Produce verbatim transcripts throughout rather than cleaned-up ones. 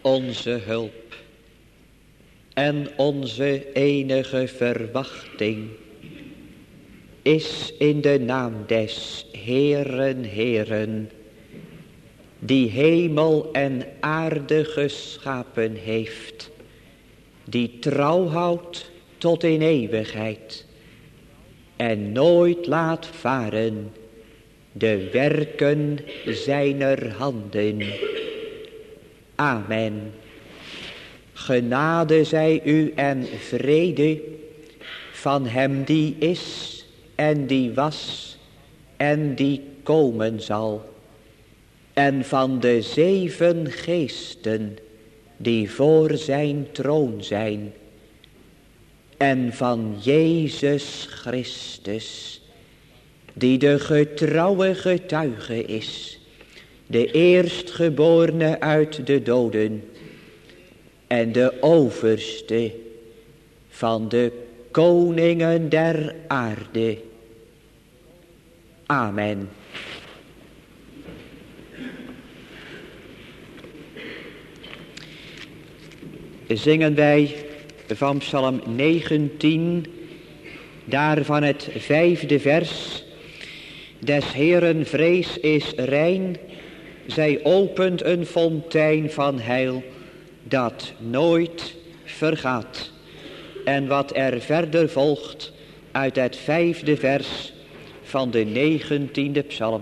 Onze hulp en onze enige verwachting is in de naam des Heeren, Heeren, die hemel en aarde geschapen heeft, die trouw houdt tot in eeuwigheid en nooit laat varen de werken zijner handen. Amen. Genade zij u en vrede van hem die is en die was en die komen zal, en van de zeven geesten die voor zijn troon zijn, en van Jezus Christus, die de getrouwe getuige is, de eerstgeborene uit de doden en de overste van de koningen der aarde. Amen. Zingen wij van Psalm negentien, daarvan het vijfde vers. Des Heeren vrees is rein, zij opent een fontein van heil, dat nooit vergaat. En wat er verder volgt uit het vijfde vers van de negentiende psalm.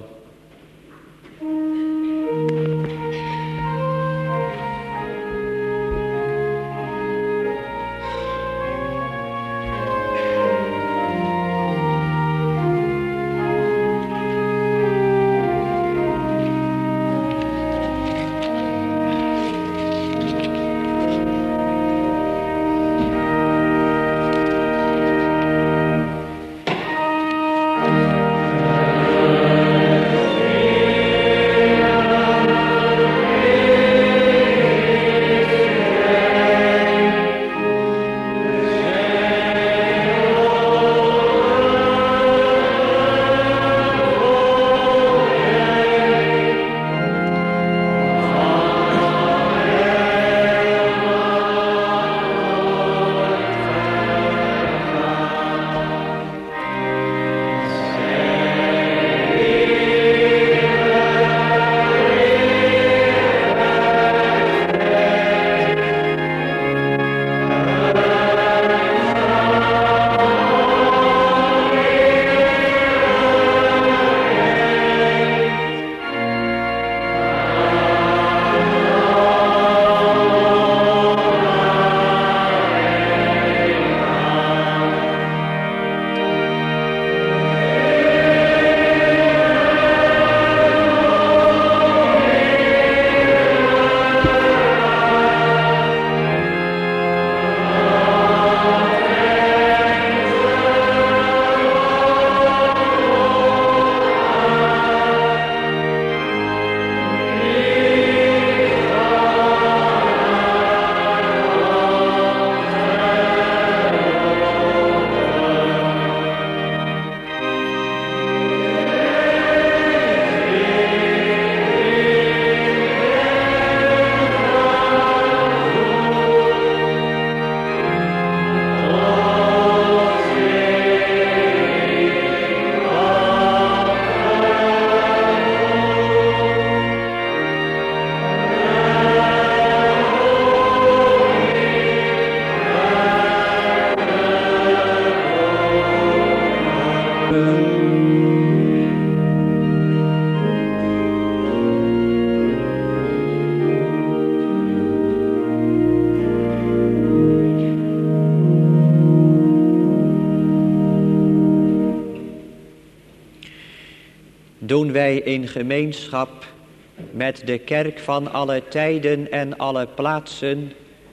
Doen wij in gemeenschap met de kerk van alle tijden en alle plaatsen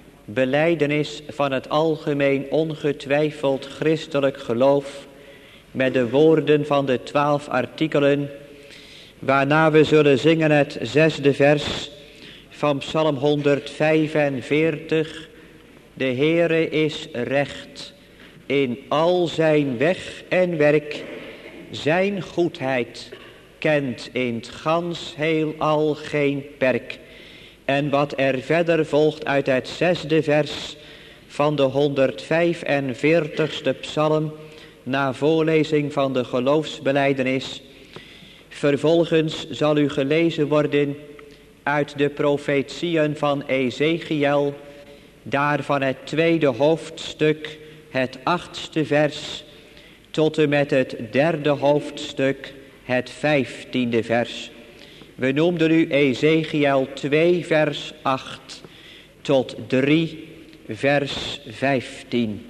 belijdenis van het algemeen ongetwijfeld christelijk geloof met de woorden van de twaalf artikelen, waarna we zullen zingen het zesde vers van Psalm honderdvijfenveertig. De Heere is recht in al zijn weg en werk, zijn goedheid kent in het gans heelal geen perk. En wat er verder volgt uit het zesde vers van de honderdvijfenveertigste psalm, na voorlezing van de geloofsbelijdenis. Vervolgens zal u gelezen worden uit de profetieën van Ezechiel, daarvan het tweede hoofdstuk, het achtste vers, tot en met het derde hoofdstuk, het vijftiende vers. We noemden u Ezechiel twee vers acht tot drie vers vijftien.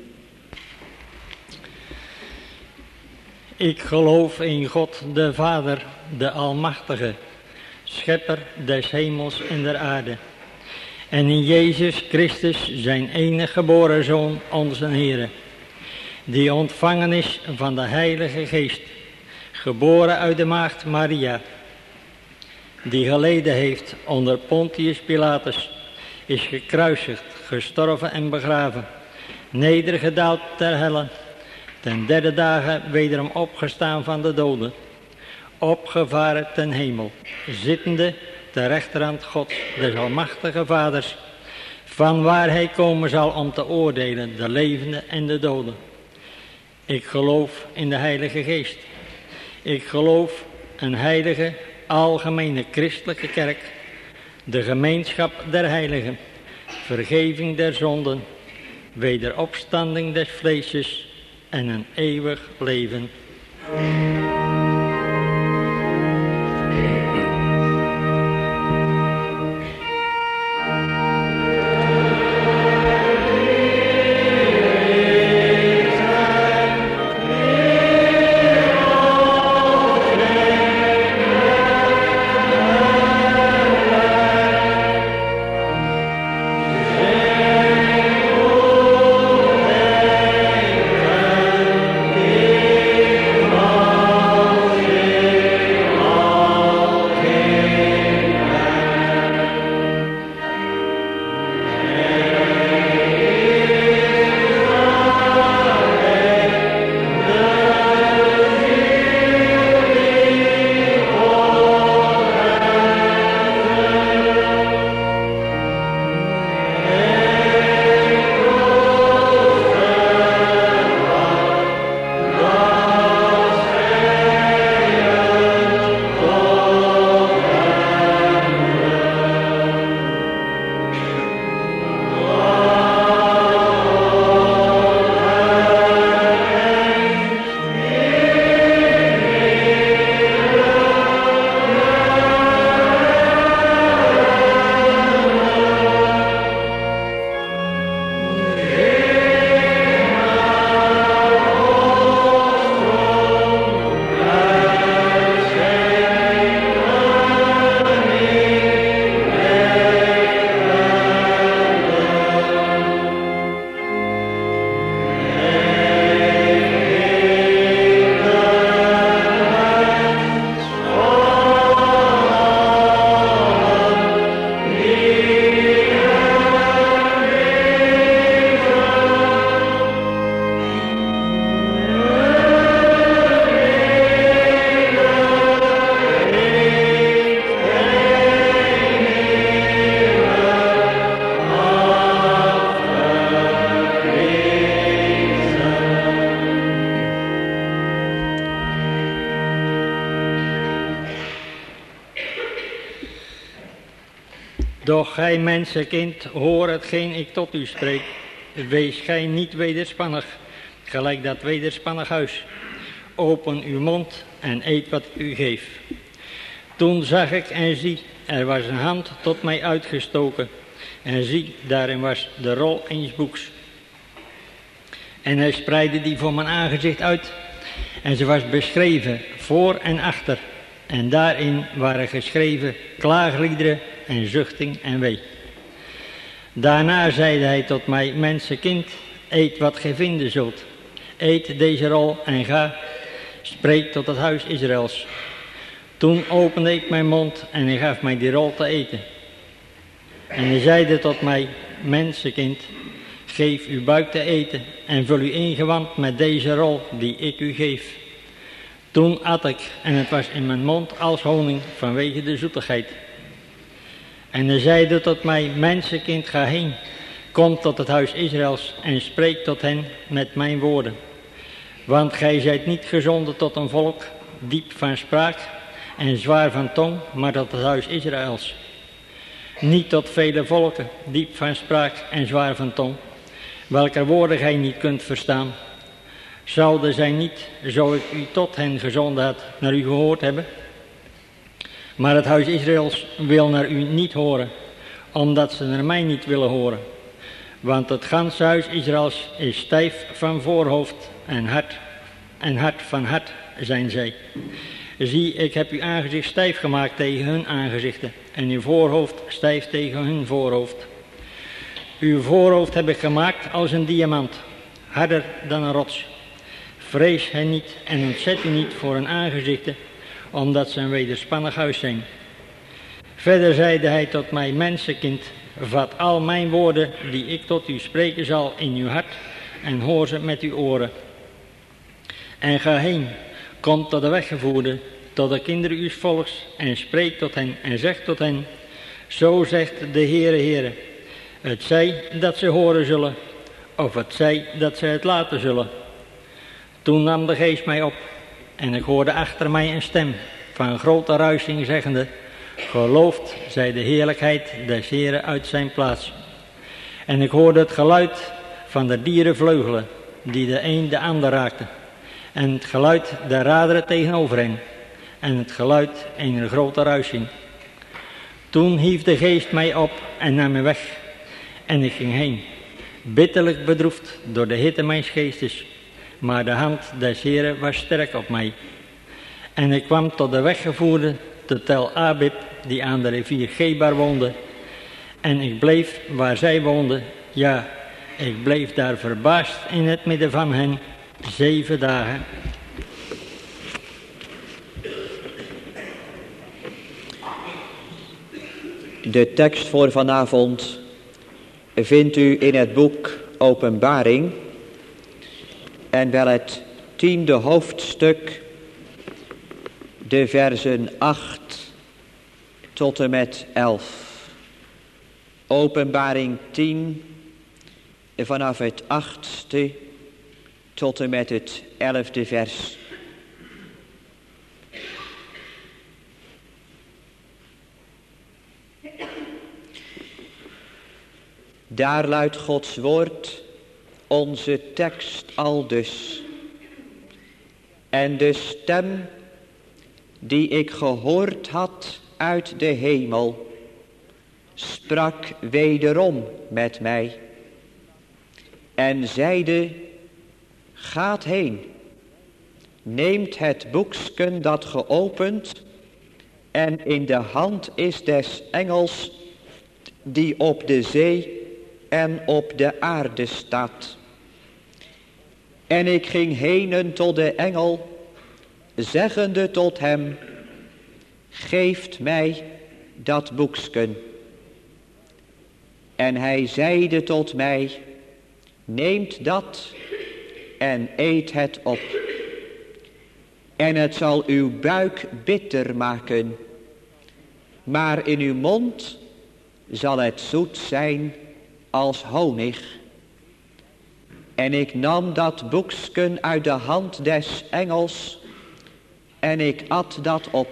Ik geloof in God de Vader, de Almachtige, schepper des hemels en der aarde. En in Jezus Christus, zijn enige geboren Zoon, onze Heere, die ontvangen is van de Heilige Geest, geboren uit de maagd Maria, die geleden heeft onder Pontius Pilatus, is gekruisigd, gestorven en begraven, nedergedaald ter helle, ten derde dagen wederom opgestaan van de doden, opgevaren ten hemel, zittende ter rechterhand Gods, des almachtige Vaders, van waar hij komen zal om te oordelen de levenden en de doden. Ik geloof in de Heilige Geest. Ik geloof een heilige, algemene christelijke kerk, de gemeenschap der heiligen, vergeving der zonden, wederopstanding des vleesjes en een eeuwig leven. Doch gij mensenkind, hoor hetgeen ik tot u spreek. Wees gij niet wederspannig, gelijk dat wederspannig huis. Open uw mond en eet wat ik u geef. Toen zag ik en zie, er was een hand tot mij uitgestoken. En zie, daarin was de rol eens boeks. En hij spreidde die voor mijn aangezicht uit. En ze was beschreven, voor en achter. En daarin waren geschreven klaagliederen en zuchting en wee. Daarna zeide hij tot mij, mensenkind, eet wat gij vinden zult. Eet deze rol en ga, spreek tot het huis Israëls. Toen opende ik mijn mond en hij gaf mij die rol te eten. En hij zeide tot mij, mensenkind, geef uw buik te eten en vul uw ingewand met deze rol die ik u geef. Toen at ik en het was in mijn mond als honing vanwege de zoetigheid. En hij zeide tot mij, mensenkind, ga heen, kom tot het huis Israëls en spreek tot hen met mijn woorden. Want gij zijt niet gezonden tot een volk, diep van spraak en zwaar van tong, maar tot het huis Israëls. Niet tot vele volken, diep van spraak en zwaar van tong, welker woorden gij niet kunt verstaan. Zouden zij niet, zo ik u tot hen gezonden had, naar u gehoord hebben? Maar het huis Israëls wil naar u niet horen, omdat ze naar mij niet willen horen. Want het ganse huis Israëls is stijf van voorhoofd en hard, en hard van hart zijn zij. Zie, ik heb uw aangezicht stijf gemaakt tegen hun aangezichten, en uw voorhoofd stijf tegen hun voorhoofd. Uw voorhoofd heb ik gemaakt als een diamant, harder dan een rots. Vrees hen niet en ontzet u niet voor hun aangezichten, omdat ze een wederspannig huis zijn. Verder zeide hij tot mij, mensenkind, vat al mijn woorden die ik tot u spreken zal in uw hart en hoor ze met uw oren. En ga heen, kom tot de weggevoerde, tot de kinderen uws volks en spreek tot hen en zeg tot hen, zo zegt de Heere, Heere, het zij dat ze horen zullen, of het zij dat ze het laten zullen. Toen nam de geest mij op en ik hoorde achter mij een stem van grote ruising zeggende, geloofd zij de heerlijkheid des Heeren uit zijn plaats. En ik hoorde het geluid van de dieren vleugelen, die de een de ander raakte. En het geluid der raderen tegenover hen. En het geluid ener grote ruising. Toen hief de geest mij op en nam me weg. En ik ging heen, bitterlijk bedroefd door de hitte mijns geestes. Maar de hand des Heeren was sterk op mij. En ik kwam tot de weggevoerde te Tel Abib, die aan de rivier Gebar woonde. En ik bleef waar zij woonden, ja, ik bleef daar verbaasd in het midden van hen, zeven dagen. De tekst voor vanavond vindt u in het boek Openbaring en wel het tiende hoofdstuk, de versen acht tot en met elf. Openbaring tien, vanaf het achtste tot en met het elfde vers. Daar luidt Gods woord, onze tekst aldus. En de stem die ik gehoord had uit de hemel, sprak wederom met mij en zeide, gaat heen, neemt het boeksken dat geopend en in de hand is des engels die op de zee en op de aarde staat. En ik ging henen tot de engel, zeggende tot hem, geeft mij dat boeksken. En hij zeide tot mij, neemt dat en eet het op. En het zal uw buik bitter maken, maar in uw mond zal het zoet zijn als honig. En ik nam dat boeksken uit de hand des engels en ik at dat op.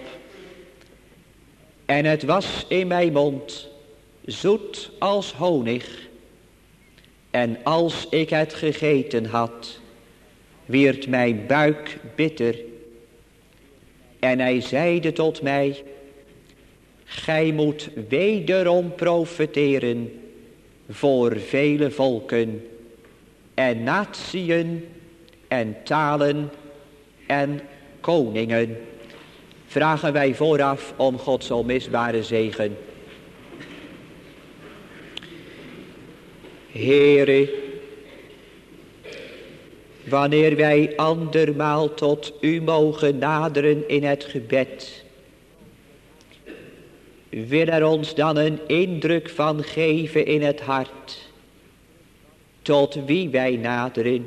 En het was in mijn mond zoet als honig. En als ik het gegeten had, werd mijn buik bitter. En hij zeide tot mij, gij moet wederom profeteren voor vele volken en natieën en talen en koningen. Vragen wij vooraf om Gods onmisbare zegen. Heere, wanneer wij andermaal tot u mogen naderen in het gebed, wil er ons dan een indruk van geven in het hart, tot wie wij naderen,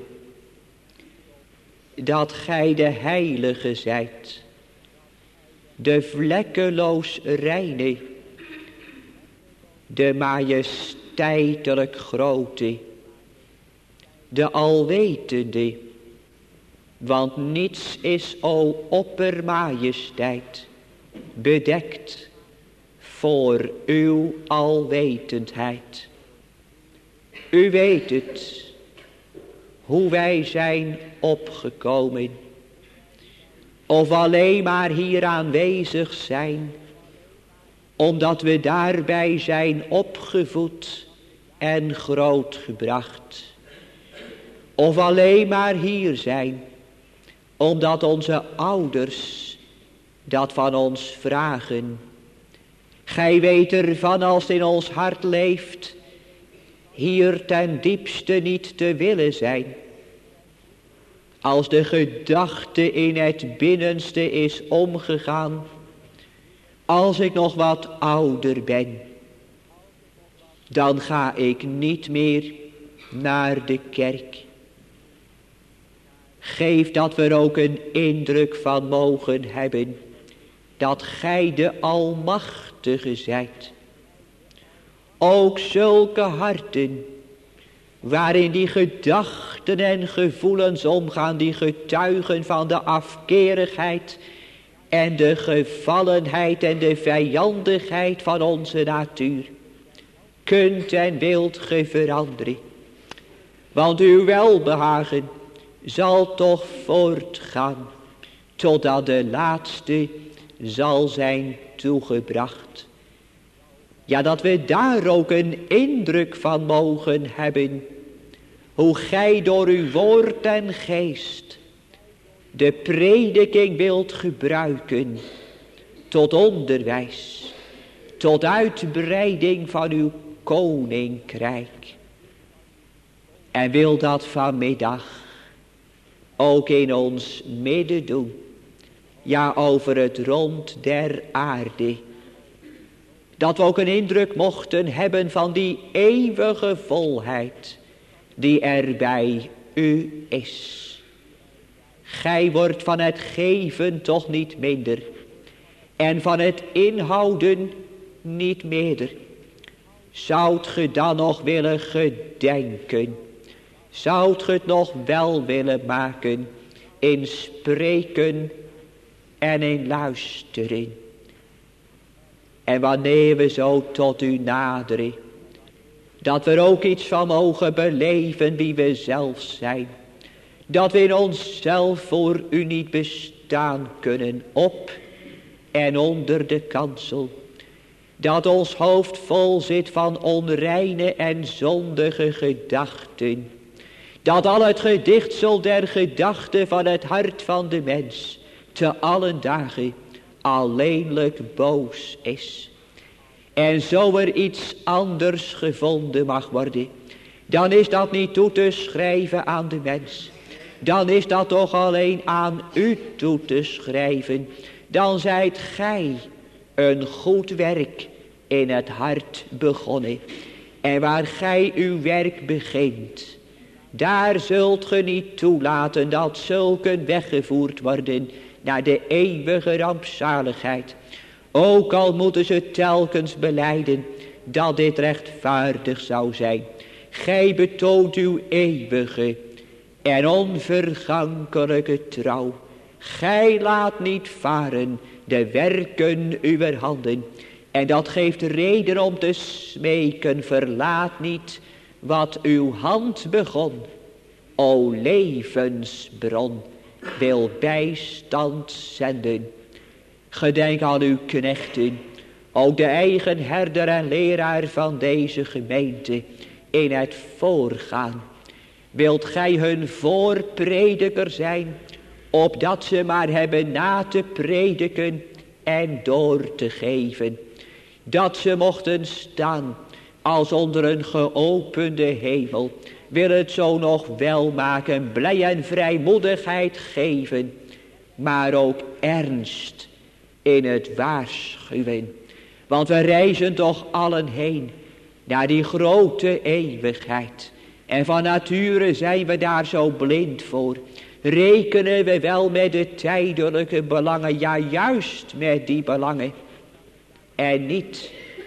dat gij de heilige zijt, de vlekkeloos reine, de majesteitelijk grote, de alwetende, want niets is, o oppermajesteit, bedekt voor uw alwetendheid. U weet het, hoe wij zijn opgekomen, of alleen maar hier aanwezig zijn, omdat we daarbij zijn opgevoed en grootgebracht. Of alleen maar hier zijn, omdat onze ouders dat van ons vragen. Gij weet ervan, als het in ons hart leeft, hier ten diepste niet te willen zijn. Als de gedachte in het binnenste is omgegaan, als ik nog wat ouder ben, dan ga ik niet meer naar de kerk. Geef dat we er ook een indruk van mogen hebben, dat gij de Almachtige zijt. Ook zulke harten, waarin die gedachten en gevoelens omgaan, die getuigen van de afkerigheid en de gevallenheid en de vijandigheid van onze natuur, kunt en wilt ge veranderen. Want uw welbehagen zal toch voortgaan, totdat de laatste zal zijn toegebracht. Ja, dat we daar ook een indruk van mogen hebben, hoe gij door uw woord en geest de prediking wilt gebruiken tot onderwijs, tot uitbreiding van uw koninkrijk. En wil dat vanmiddag ook in ons midden doen, ja, over het rond der aarde. Dat we ook een indruk mochten hebben van die eeuwige volheid die er bij u is. Gij wordt van het geven toch niet minder en van het inhouden niet meerder. Zoudt ge dan nog willen gedenken? Zoudt ge het nog wel willen maken in spreken en in luisteren? En wanneer we zo tot u naderen, dat we er ook iets van mogen beleven wie we zelf zijn. Dat we in onszelf voor u niet bestaan kunnen, op en onder de kansel. Dat ons hoofd vol zit van onreine en zondige gedachten. Dat al het gedichtsel der gedachten van het hart van de mens te allen dagen alleenlijk boos is. En zo er iets anders gevonden mag worden, dan is dat niet toe te schrijven aan de mens. Dan is dat toch alleen aan u toe te schrijven. Dan zijt gij een goed werk in het hart begonnen. En waar gij uw werk begint, daar zult ge niet toelaten dat zulken weggevoerd worden naar de eeuwige rampzaligheid. Ook al moeten ze telkens belijden dat dit rechtvaardig zou zijn. Gij betoont uw eeuwige en onvergankelijke trouw. Gij laat niet varen de werken uwer handen. En dat geeft reden om te smeken, verlaat niet wat uw hand begon. O levensbron, wil bijstand zenden. Gedenk aan uw knechten, ook de eigen herder en leraar van deze gemeente, in het voorgaan. Wilt gij hun voorprediker zijn, opdat ze maar hebben na te prediken en door te geven. Dat ze mochten staan als onder een geopende hemel. Wil het zo nog wel maken, blij en vrijmoedigheid geven, maar ook ernst in het waarschuwen. Want we reizen toch allen heen naar die grote eeuwigheid. En van nature zijn we daar zo blind voor. Rekenen we wel met de tijdelijke belangen, ja juist met die belangen. En niet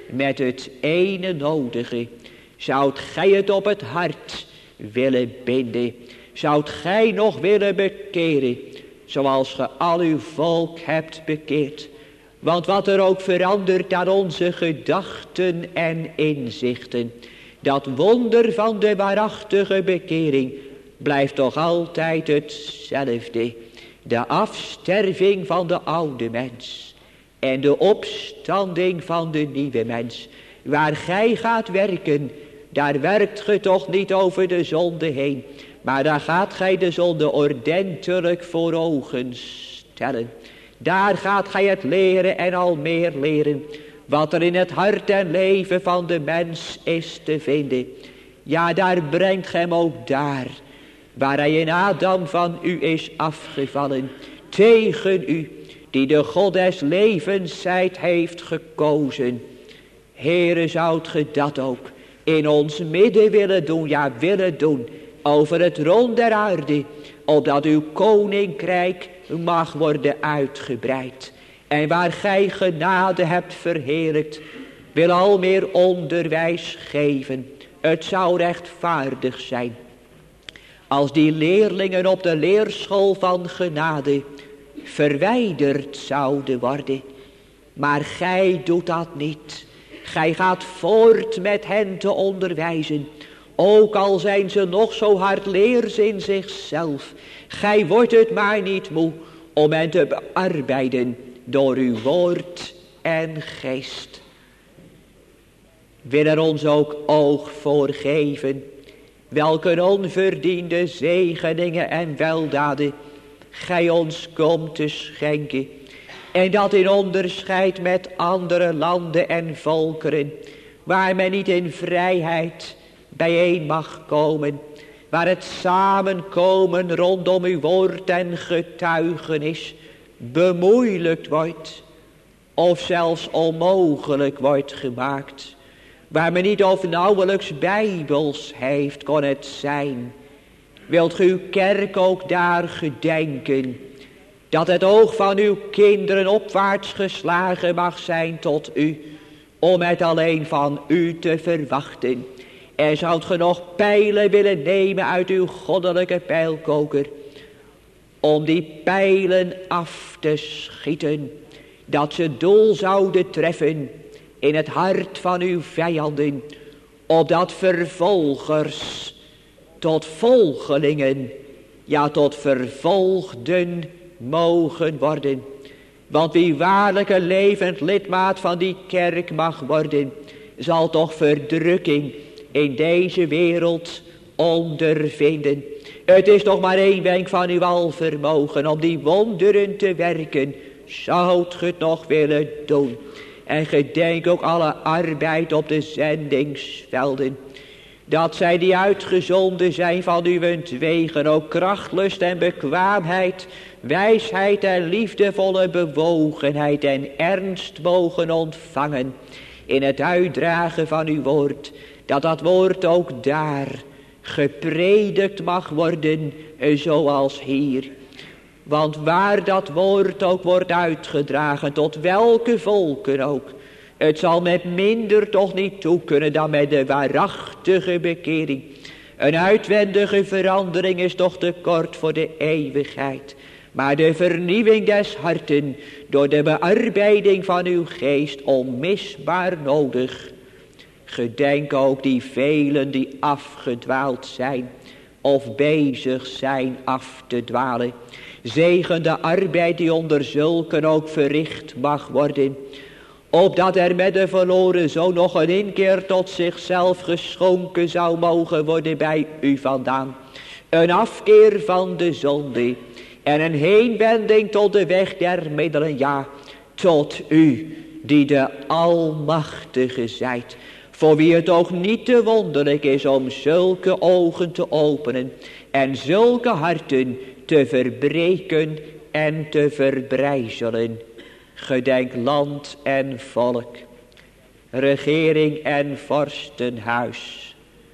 met het ene nodige. Zoudt gij het op het hart willen binden? Zoudt gij nog willen bekeren, zoals ge al uw volk hebt bekeerd? Want wat er ook verandert aan onze gedachten en inzichten, dat wonder van de waarachtige bekering blijft toch altijd hetzelfde. De afsterving van de oude mens en de opstanding van de nieuwe mens. Waar gij gaat werken, daar werkt ge toch niet over de zonde heen, maar daar gaat gij de zonde ordentelijk voor ogen stellen. Daar gaat gij het leren en al meer leren, wat er in het hart en leven van de mens is te vinden. Ja, daar brengt gij hem ook daar, waar hij in Adam van u is afgevallen, tegen u, die de God des levens zijt heeft gekozen. Heere, zoudt ge dat ook in ons midden willen doen, ja willen doen, over het rond der aarde, opdat uw koninkrijk mag worden uitgebreid. En waar gij genade hebt verheerlijkt, wil al meer onderwijs geven. Het zou rechtvaardig zijn als die leerlingen op de leerschool van genade verwijderd zouden worden. Maar gij doet dat niet. Gij gaat voort met hen te onderwijzen. Ook al zijn ze nog zo hardleers in zichzelf. Gij wordt het maar niet moe om hen te bearbeiden door uw woord en geest. Wil er ons ook oog voor geven, welke onverdiende zegeningen en weldaden gij ons komt te schenken. En dat in onderscheid met andere landen en volkeren, waar men niet in vrijheid bijeen mag komen, waar het samenkomen rondom uw woord en getuigenis bemoeilijkt wordt, of zelfs onmogelijk wordt gemaakt. Waar men niet of nauwelijks bijbels heeft, kon het zijn. Wilt ge uw kerk ook daar gedenken, dat het oog van uw kinderen opwaarts geslagen mag zijn tot u, om het alleen van u te verwachten. En zoudt ge nog pijlen willen nemen uit uw goddelijke pijlkoker, om die pijlen af te schieten, dat ze doel zouden treffen in het hart van uw vijanden, opdat vervolgers tot volgelingen, ja tot vervolgden mogen worden. Want wie waarlijk een levend lidmaat van die kerk mag worden, zal toch verdrukking in deze wereld ondervinden. Het is toch maar één wenk van uw alvermogen om die wonderen te werken. Zoudt ge het nog willen doen? En gedenk ook alle arbeid op de zendingsvelden, dat zij die uitgezonden zijn van uwentwegen ook krachtlust en bekwaamheid, wijsheid en liefdevolle bewogenheid en ernst mogen ontvangen in het uitdragen van uw woord, dat dat woord ook daar gepredikt mag worden zoals hier. Want waar dat woord ook wordt uitgedragen, tot welke volken ook, het zal met minder toch niet toe kunnen dan met de waarachtige bekering. Een uitwendige verandering is toch te kort voor de eeuwigheid. Maar de vernieuwing des harten door de bearbeiding van uw geest onmisbaar nodig. Gedenk ook die velen die afgedwaald zijn of bezig zijn af te dwalen. Zegen de arbeid die onder zulken ook verricht mag worden, opdat er met de verloren zoon nog een inkeer tot zichzelf geschonken zou mogen worden bij u vandaan. Een afkeer van de zonde en een heenwending tot de weg der middelen, ja, tot u die de Almachtige zijt, voor wie het ook niet te wonderlijk is om zulke ogen te openen en zulke harten te verbreken en te verbrijzelen. Gedenk land en volk, regering en vorstenhuis.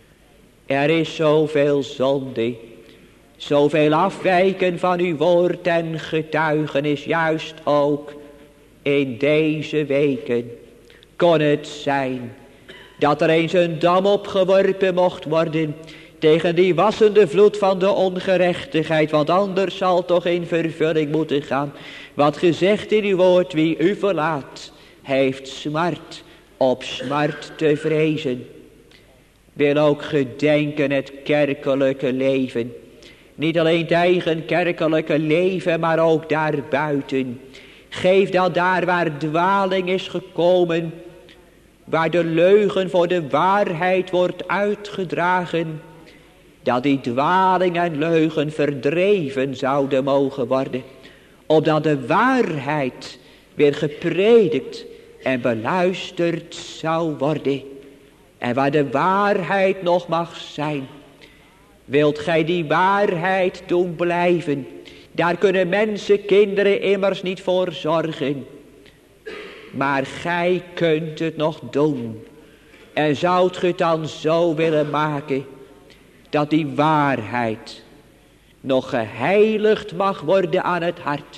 Er is zoveel zonde, zoveel afwijken van uw woord en getuigenis, juist ook in deze weken. Kon het zijn dat er eens een dam opgeworpen mocht worden tegen die wassende vloed van de ongerechtigheid, want anders zal toch in vervulling moeten gaan wat gezegd in uw woord: wie u verlaat, heeft smart op smart te vrezen. Wil ook gedenken het kerkelijke leven. Niet alleen het eigen kerkelijke leven, maar ook daarbuiten. Geef dat daar waar dwaling is gekomen, waar de leugen voor de waarheid wordt uitgedragen, dat die dwaling en leugen verdreven zouden mogen worden, opdat de waarheid weer gepredikt en beluisterd zou worden. En waar de waarheid nog mag zijn, wilt gij die waarheid doen blijven. Daar kunnen mensen, kinderen immers niet voor zorgen. Maar gij kunt het nog doen. En zoudt ge het dan zo willen maken dat die waarheid nog geheiligd mag worden aan het hart.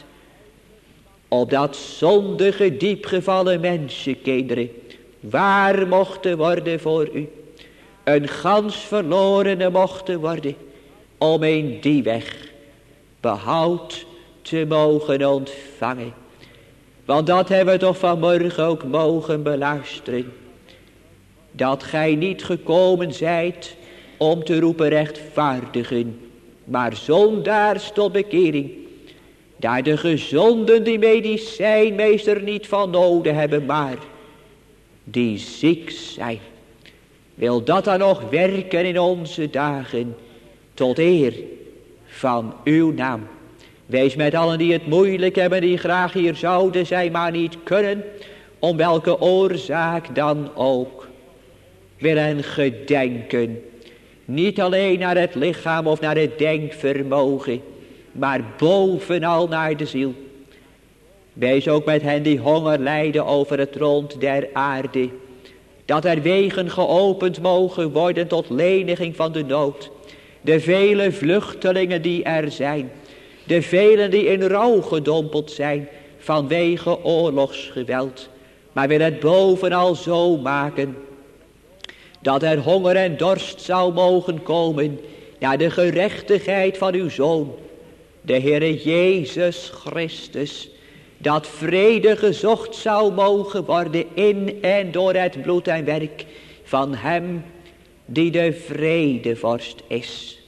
Opdat zondige, diepgevallen mensenkinderen waar mochten worden voor u. Een gans verlorene mochten worden om in die weg behoud te mogen ontvangen. Want dat hebben we toch vanmorgen ook mogen beluisteren. Dat gij niet gekomen zijt om te roepen rechtvaardigen, maar zondaars tot bekering. Daar de gezonden die medicijnmeester niet van nodig hebben, maar die ziek zijn. Wil dat dan nog werken in onze dagen tot eer van uw naam. Wees met allen die het moeilijk hebben, die graag hier zouden zijn, maar niet kunnen, om welke oorzaak dan ook. Willen gedenken, niet alleen naar het lichaam of naar het denkvermogen, maar bovenal naar de ziel. Wees ook met hen die honger lijden over het rond der aarde, dat er wegen geopend mogen worden tot leniging van de nood. De vele vluchtelingen die er zijn, de velen die in rouw gedompeld zijn vanwege oorlogsgeweld. Maar wil het bovenal zo maken dat er honger en dorst zou mogen komen naar de gerechtigheid van uw Zoon, de Heere Jezus Christus. Dat vrede gezocht zou mogen worden in en door het bloed en werk van hem die de vredevorst is.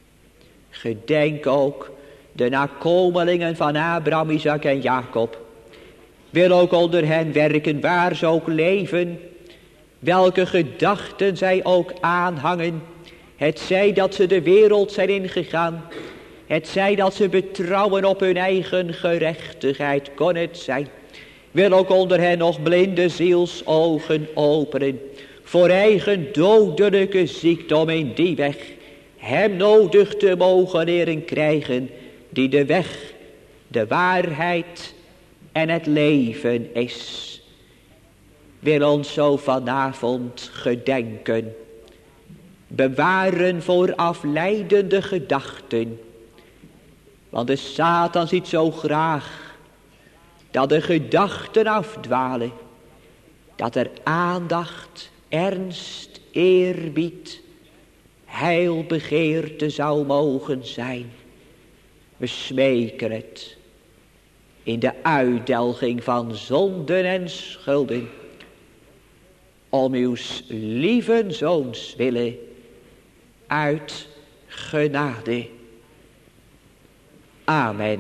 Gedenk ook de nakomelingen van Abraham, Isaac en Jacob. Wil ook onder hen werken waar ze ook leven, welke gedachten zij ook aanhangen. Het zij dat ze de wereld zijn ingegaan, het zij dat ze betrouwen op hun eigen gerechtigheid, kon het zijn. Wil ook onder hen nog blinde zielsogen openen, voor eigen dodelijke ziekte, om in die weg hem nodig te mogen leren krijgen, die de weg, de waarheid en het leven is. Wil ons zo vanavond gedenken, bewaren voor afleidende gedachten. Want de Satan ziet zo graag dat de gedachten afdwalen, dat er aandacht, ernst, eerbied, heilbegeerte zou mogen zijn. We smeken het in de uitdelging van zonden en schulden, om uw lieve Zoons willen, uit genade. Amen.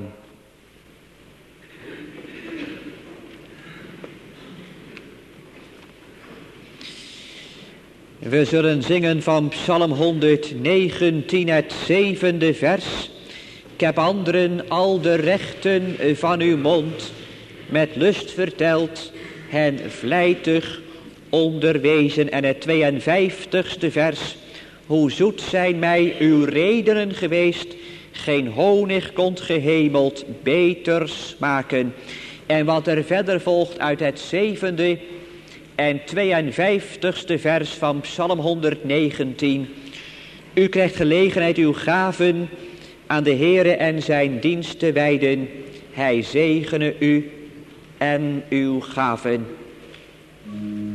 We zullen zingen van Psalm honderdnegentien, het zevende vers. Ik heb anderen al de rechten van uw mond met lust verteld, hen vlijtig onderwezen. En het tweeënvijftigste vers. Hoe zoet zijn mij uw redenen geweest, geen honig komt gehemeld beter smaken. En wat er verder volgt uit het zevende en tweeënvijftigste vers van Psalm honderdnegentien. U krijgt gelegenheid uw gaven aan de Heere en zijn dienst te wijden. Hij zegene u en uw gaven.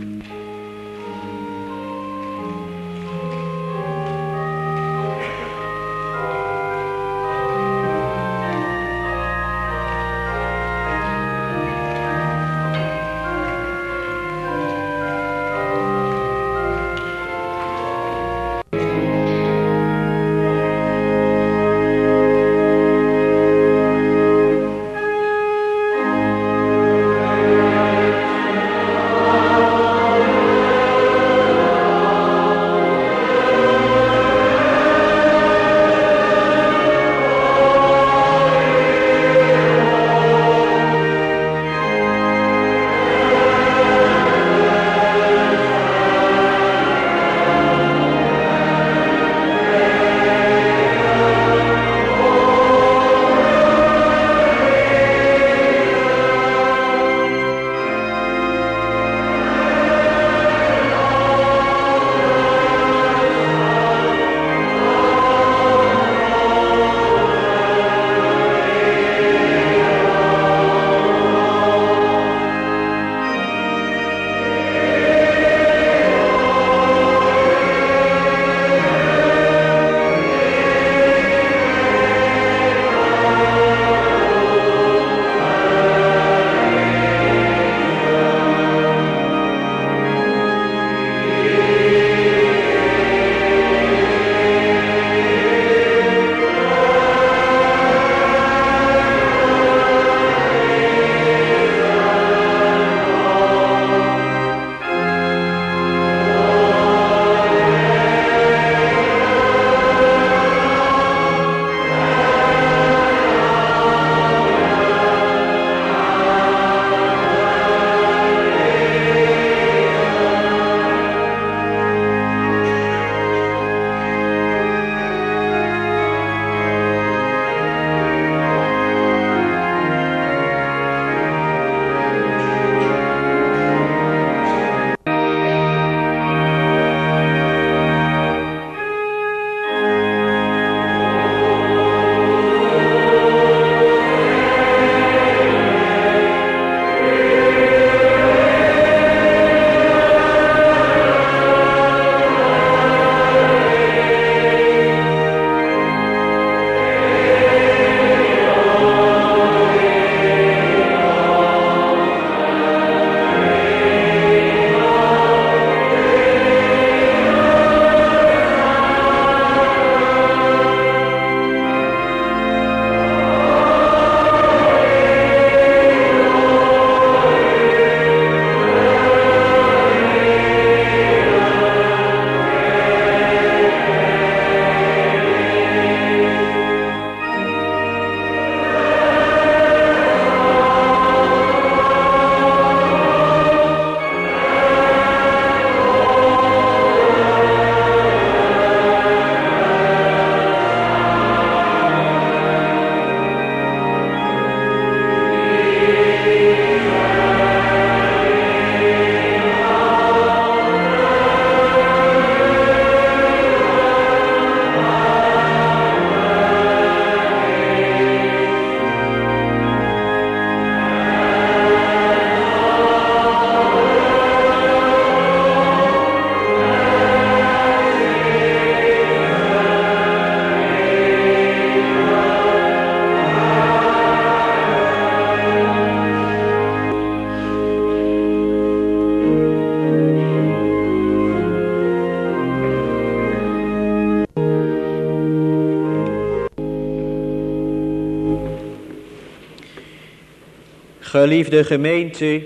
Geliefde gemeente,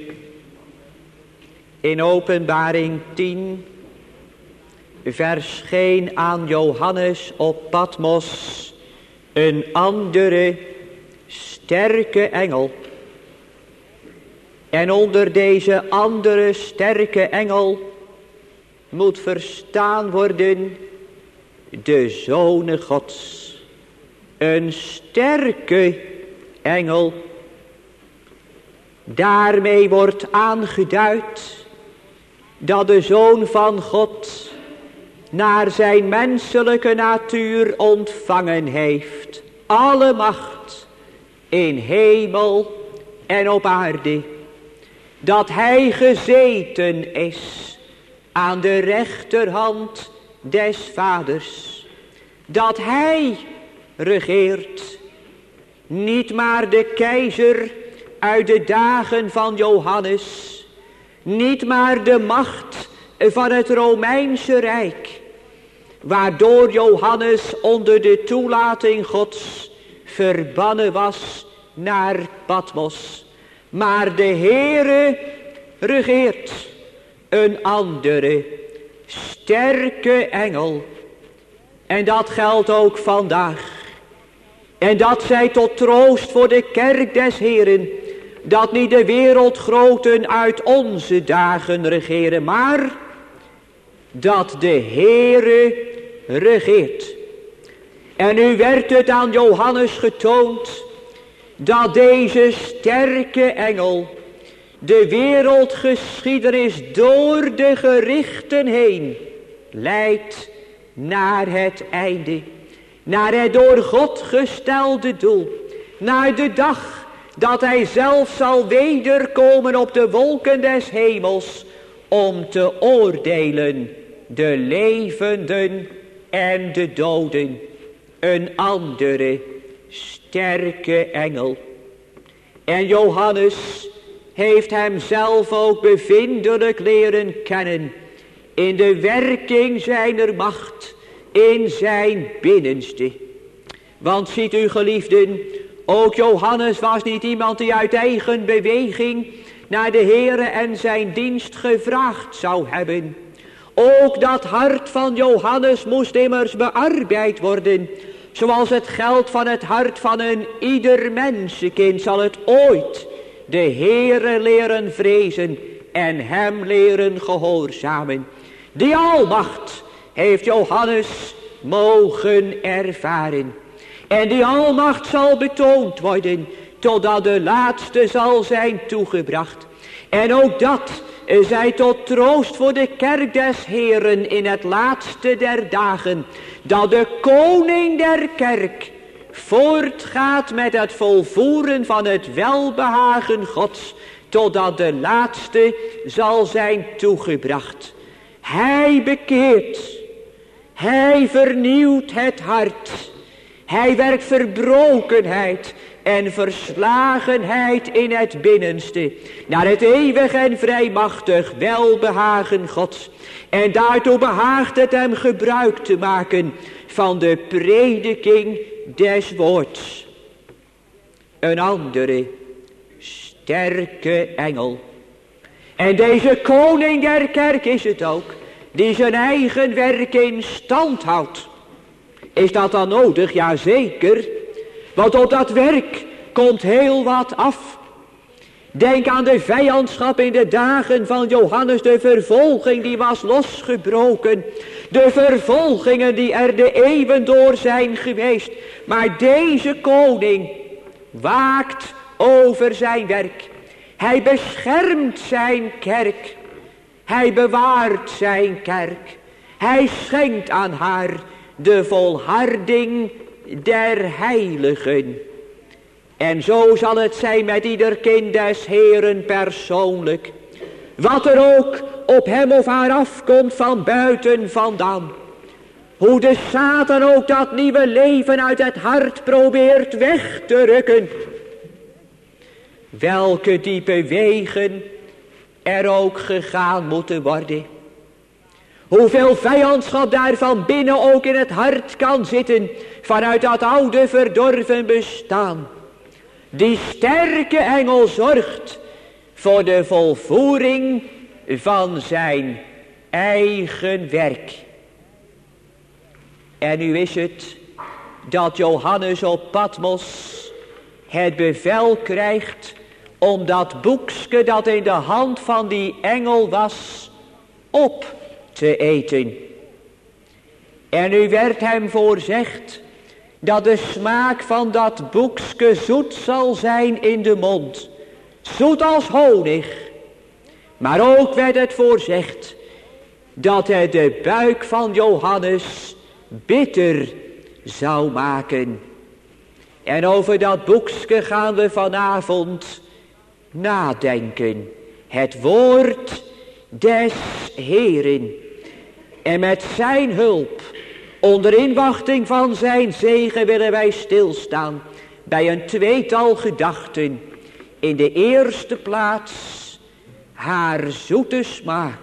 in Openbaring tien verscheen aan Johannes op Patmos een andere sterke engel. En onder deze andere sterke engel moet verstaan worden de Zoon Gods. Een sterke engel. Daarmee wordt aangeduid dat de Zoon van God naar zijn menselijke natuur ontvangen heeft alle macht in hemel en op aarde. Dat hij gezeten is aan de rechterhand des Vaders. Dat hij regeert, niet maar de keizer uit de dagen van Johannes, niet maar de macht van het Romeinse Rijk, waardoor Johannes onder de toelating Gods verbannen was naar Patmos. Maar de Heere regeert, een andere sterke engel. En dat geldt ook vandaag. En dat zij tot troost voor de kerk des Heeren, dat niet de wereldgroten uit onze dagen regeren, maar dat de Heere regeert. En nu werd het aan Johannes getoond dat deze sterke engel de wereldgeschiedenis door de gerichten heen leidt naar het einde. Naar het door God gestelde doel. Naar de dag dat hij zelf zal wederkomen op de wolken des hemels. Om te oordelen de levenden en de doden. Een andere sterke engel. En Johannes heeft hem zelf ook bevindelijk leren kennen. In de werking zijner macht. In zijn binnenste. Want ziet u geliefden, ook Johannes was niet iemand die uit eigen beweging naar de Heere en zijn dienst gevraagd zou hebben. Ook dat hart van Johannes moest immers bearbeid worden. Zoals het geldt van het hart van een ieder mensenkind zal het ooit de Heere leren vrezen en hem leren gehoorzamen. Die almacht heeft Johannes mogen ervaren. En die almacht zal betoond worden totdat de laatste zal zijn toegebracht. En ook dat zij tot troost voor de kerk des Heeren in het laatste der dagen. Dat de koning der kerk voortgaat met het volvoeren van het welbehagen Gods. Totdat de laatste zal zijn toegebracht. Hij bekeert. Hij vernieuwt het hart. Hij werkt verbrokenheid en verslagenheid in het binnenste. Naar het eeuwig en vrijmachtig welbehagen Gods. En daartoe behaagt het hem gebruik te maken van de prediking des woords. Een andere sterke engel. En deze koning der kerk is het ook, die zijn eigen werk in stand houdt. Is dat dan nodig? Jazeker. Want op dat werk komt heel wat af. Denk aan de vijandschap in de dagen van Johannes, de vervolging die was losgebroken. De vervolgingen die er de eeuwen door zijn geweest. Maar deze koning waakt over zijn werk. Hij beschermt zijn kerk. Hij bewaart zijn kerk. Hij schenkt aan haar de volharding der heiligen. En zo zal het zijn met ieder kind des Heeren persoonlijk. Wat er ook op hem of haar afkomt van buiten vandaan. Hoe de Satan ook dat nieuwe leven uit het hart probeert weg te rukken. Welke diepe wegen er ook gegaan moeten worden. Hoeveel vijandschap daar van binnen ook in het hart kan zitten. Vanuit dat oude verdorven bestaan. Die sterke engel zorgt voor de volvoering van zijn eigen werk. En nu is het dat Johannes op Patmos het bevel krijgt om dat boekje dat in de hand van die engel was op te eten. En nu werd hem voorzegd dat de smaak van dat boekje zoet zal zijn in de mond. Zoet als honig. Maar ook werd het voorzegd dat het de buik van Johannes bitter zou maken. En over dat boekje gaan we vanavond nadenken. Het woord des Heeren. En met zijn hulp, onder inwachting van zijn zegen, willen wij stilstaan bij een tweetal gedachten. In de eerste plaats haar zoete smaak.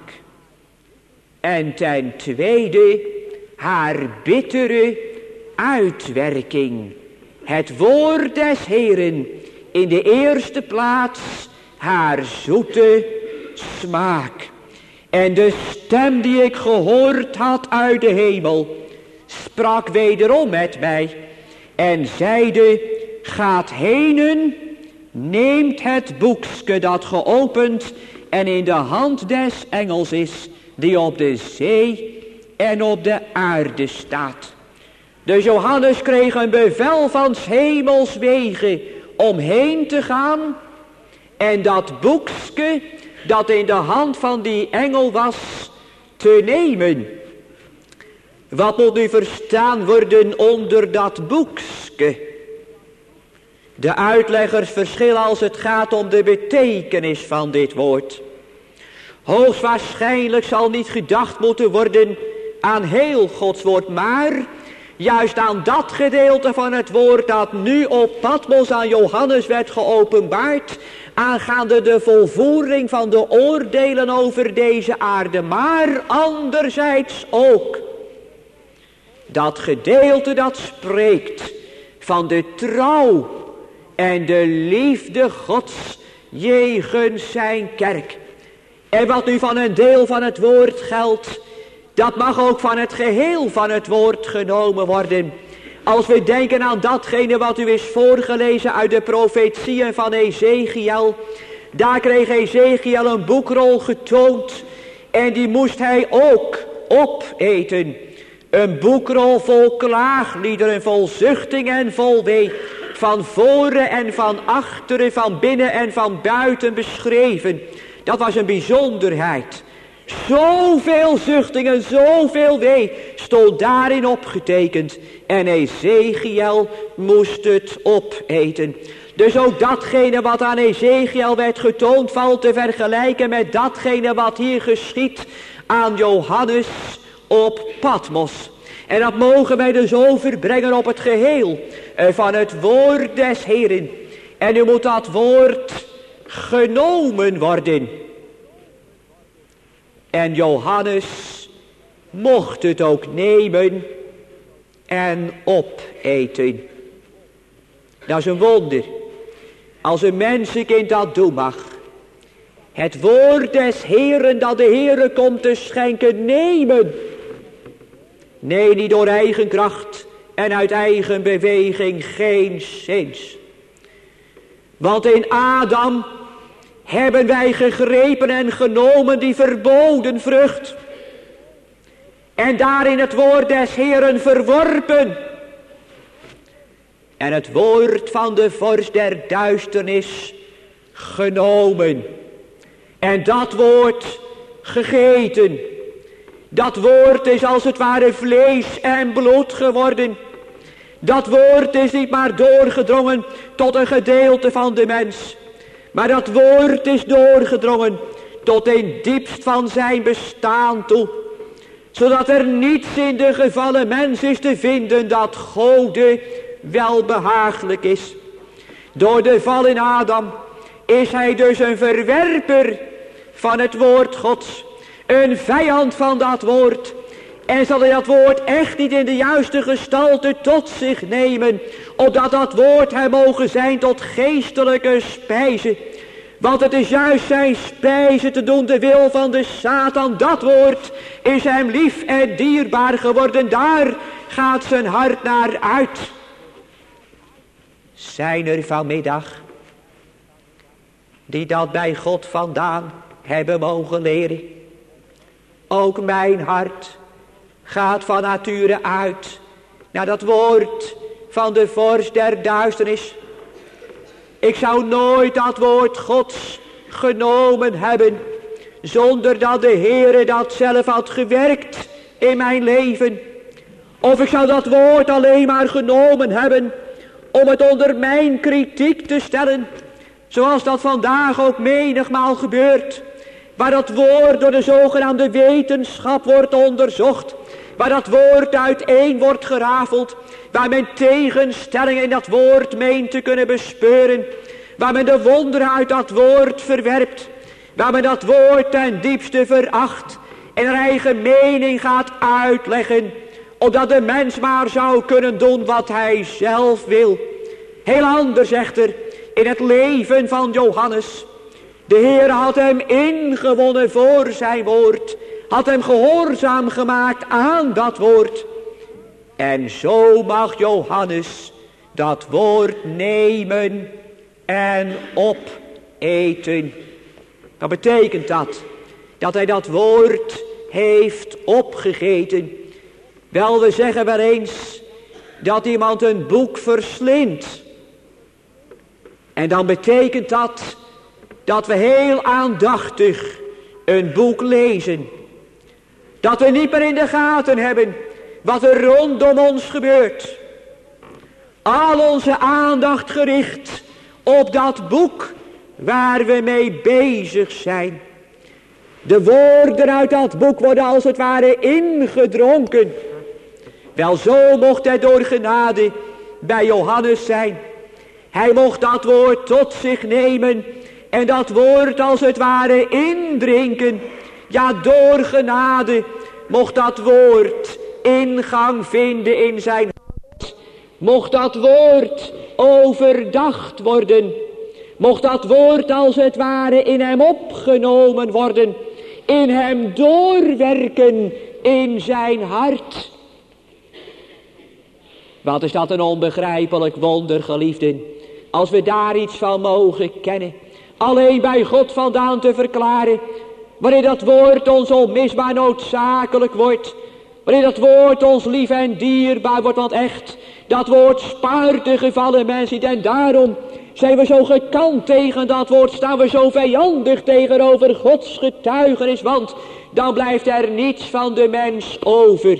En ten tweede haar bittere uitwerking. Het woord des Heeren, in de eerste plaats haar zoete smaak. En de stem die ik gehoord had uit de hemel, sprak wederom met mij en zeide, gaat henen, neemt het boekje dat geopend en in de hand des engels is, die op de zee en op de aarde staat. Dus Johannes kreeg een bevel van 's hemels wegen om heen te gaan. En dat boekje dat in de hand van die engel was te nemen. Wat moet nu verstaan worden onder dat boekje? De uitleggers verschillen als het gaat om de betekenis van dit woord. Hoogstwaarschijnlijk zal niet gedacht moeten worden aan heel Gods woord, maar juist aan dat gedeelte van het woord dat nu op Patmos aan Johannes werd geopenbaard, aangaande de volvoering van de oordelen over deze aarde, maar anderzijds ook dat gedeelte dat spreekt van de trouw en de liefde Gods jegens zijn kerk. En wat nu van een deel van het woord geldt, dat mag ook van het geheel van het woord genomen worden. Als we denken aan datgene wat u is voorgelezen uit de profetieën van Ezekiel. Daar kreeg Ezekiel een boekrol getoond en die moest hij ook opeten. Een boekrol vol klaagliederen, vol zuchting en vol wee. Van voren en van achteren, van binnen en van buiten beschreven. Dat was een bijzonderheid. Zoveel zuchtingen, zoveel wee stond daarin opgetekend. En Ezekiel moest het opeten. Dus ook datgene wat aan Ezekiel werd getoond valt te vergelijken met datgene wat hier geschiet aan Johannes op Patmos. En dat mogen wij dus overbrengen op het geheel van het woord des Heeren. En nu moet dat woord genomen worden. En Johannes mocht het ook nemen en opeten. Dat is een wonder. Als een mensenkind dat doen mag. Het woord des Heeren dat de Heere komt te schenken nemen. Nee, niet door eigen kracht en uit eigen beweging, geen zins. Want in Adam hebben wij gegrepen en genomen die verboden vrucht. En daarin het woord des Heeren verworpen. En het woord van de vorst der duisternis genomen. En dat woord gegeten. Dat woord is als het ware vlees en bloed geworden. Dat woord is niet maar doorgedrongen tot een gedeelte van de mens. Maar dat woord is doorgedrongen tot een diepst van zijn bestaan toe. Zodat er niets in de gevallen mens is te vinden dat Gode welbehaaglijk is. Door de val in Adam is hij dus een verwerper van het woord Gods. Een vijand van dat woord. En zal hij dat woord echt niet in de juiste gestalte tot zich nemen, opdat dat woord hem mogen zijn tot geestelijke spijze. Want het is juist zijn spijze te doen de wil van de Satan. Dat woord is hem lief en dierbaar geworden. Daar gaat zijn hart naar uit. Zijn er vanmiddag die dat bij God vandaan hebben mogen leren? Ook mijn hart gaat van nature uit naar dat woord van de vorst der duisternis. Ik zou nooit dat woord Gods genomen hebben zonder dat de Heere dat zelf had gewerkt in mijn leven. Of ik zou dat woord alleen maar genomen hebben om het onder mijn kritiek te stellen, zoals dat vandaag ook menigmaal gebeurt, waar dat woord door de zogenaamde wetenschap wordt onderzocht, waar dat woord uiteen wordt gerafeld, waar men tegenstellingen in dat woord meent te kunnen bespeuren, waar men de wonderen uit dat woord verwerpt, waar men dat woord ten diepste veracht en haar eigen mening gaat uitleggen, opdat de mens maar zou kunnen doen wat hij zelf wil. Heel anders echter in het leven van Johannes. De Heer had hem ingewonnen voor zijn woord, had hem gehoorzaam gemaakt aan dat woord. En zo mag Johannes dat woord nemen en opeten. Wat betekent dat? Dat hij dat woord heeft opgegeten. Wel, we zeggen wel eens dat iemand een boek verslindt. En dan betekent dat dat we heel aandachtig een boek lezen. Dat we niet meer in de gaten hebben wat er rondom ons gebeurt. Al onze aandacht gericht op dat boek waar we mee bezig zijn. De woorden uit dat boek worden als het ware ingedronken. Wel, zo mocht het door genade bij Johannes zijn. Hij mocht dat woord tot zich nemen en dat woord als het ware indrinken. Ja, door genade mocht dat woord ingang vinden in zijn hart. Mocht dat woord overdacht worden. Mocht dat woord als het ware in hem opgenomen worden. In hem doorwerken in zijn hart. Wat is dat een onbegrijpelijk wonder, geliefden. Als we daar iets van mogen kennen. Alleen bij God vandaan te verklaren. Wanneer dat woord ons onmisbaar noodzakelijk wordt. Wanneer dat woord ons lief en dierbaar wordt. Want echt, dat woord spaart de gevallen mens niet. En daarom zijn we zo gekant tegen dat woord. Staan we zo vijandig tegenover Gods getuigenis. Want dan blijft er niets van de mens over.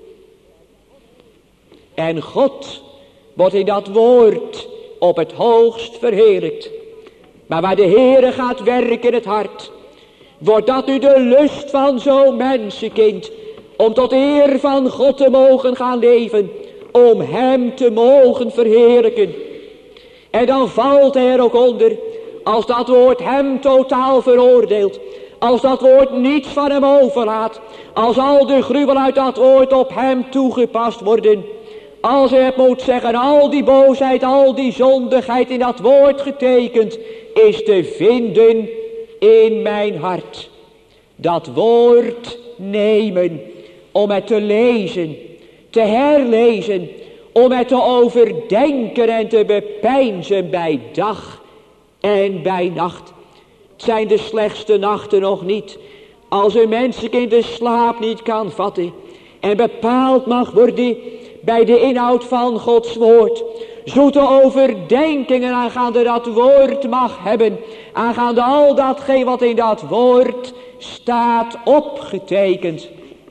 En God wordt in dat woord op het hoogst verheerlijkt. Maar waar de Heere gaat werken in het hart, wordt dat nu de lust van zo'n mensenkind, om tot eer van God te mogen gaan leven, om hem te mogen verheerlijken. En dan valt hij er ook onder, als dat woord hem totaal veroordeelt, als dat woord niets van hem overlaat, als al de gruwel uit dat woord op hem toegepast worden. Als hij het moet zeggen, al die boosheid, al die zondigheid in dat woord getekend, is te vinden in mijn hart. Dat woord nemen, om het te lezen, te herlezen, om het te overdenken en te bepeinzen bij dag en bij nacht. Het zijn de slechtste nachten nog niet, als een mensenkind de slaap niet kan vatten en bepaald mag worden bij de inhoud van Gods woord. Zoete overdenkingen aangaande dat woord mag hebben. Aangaande al datgene wat in dat woord staat opgetekend.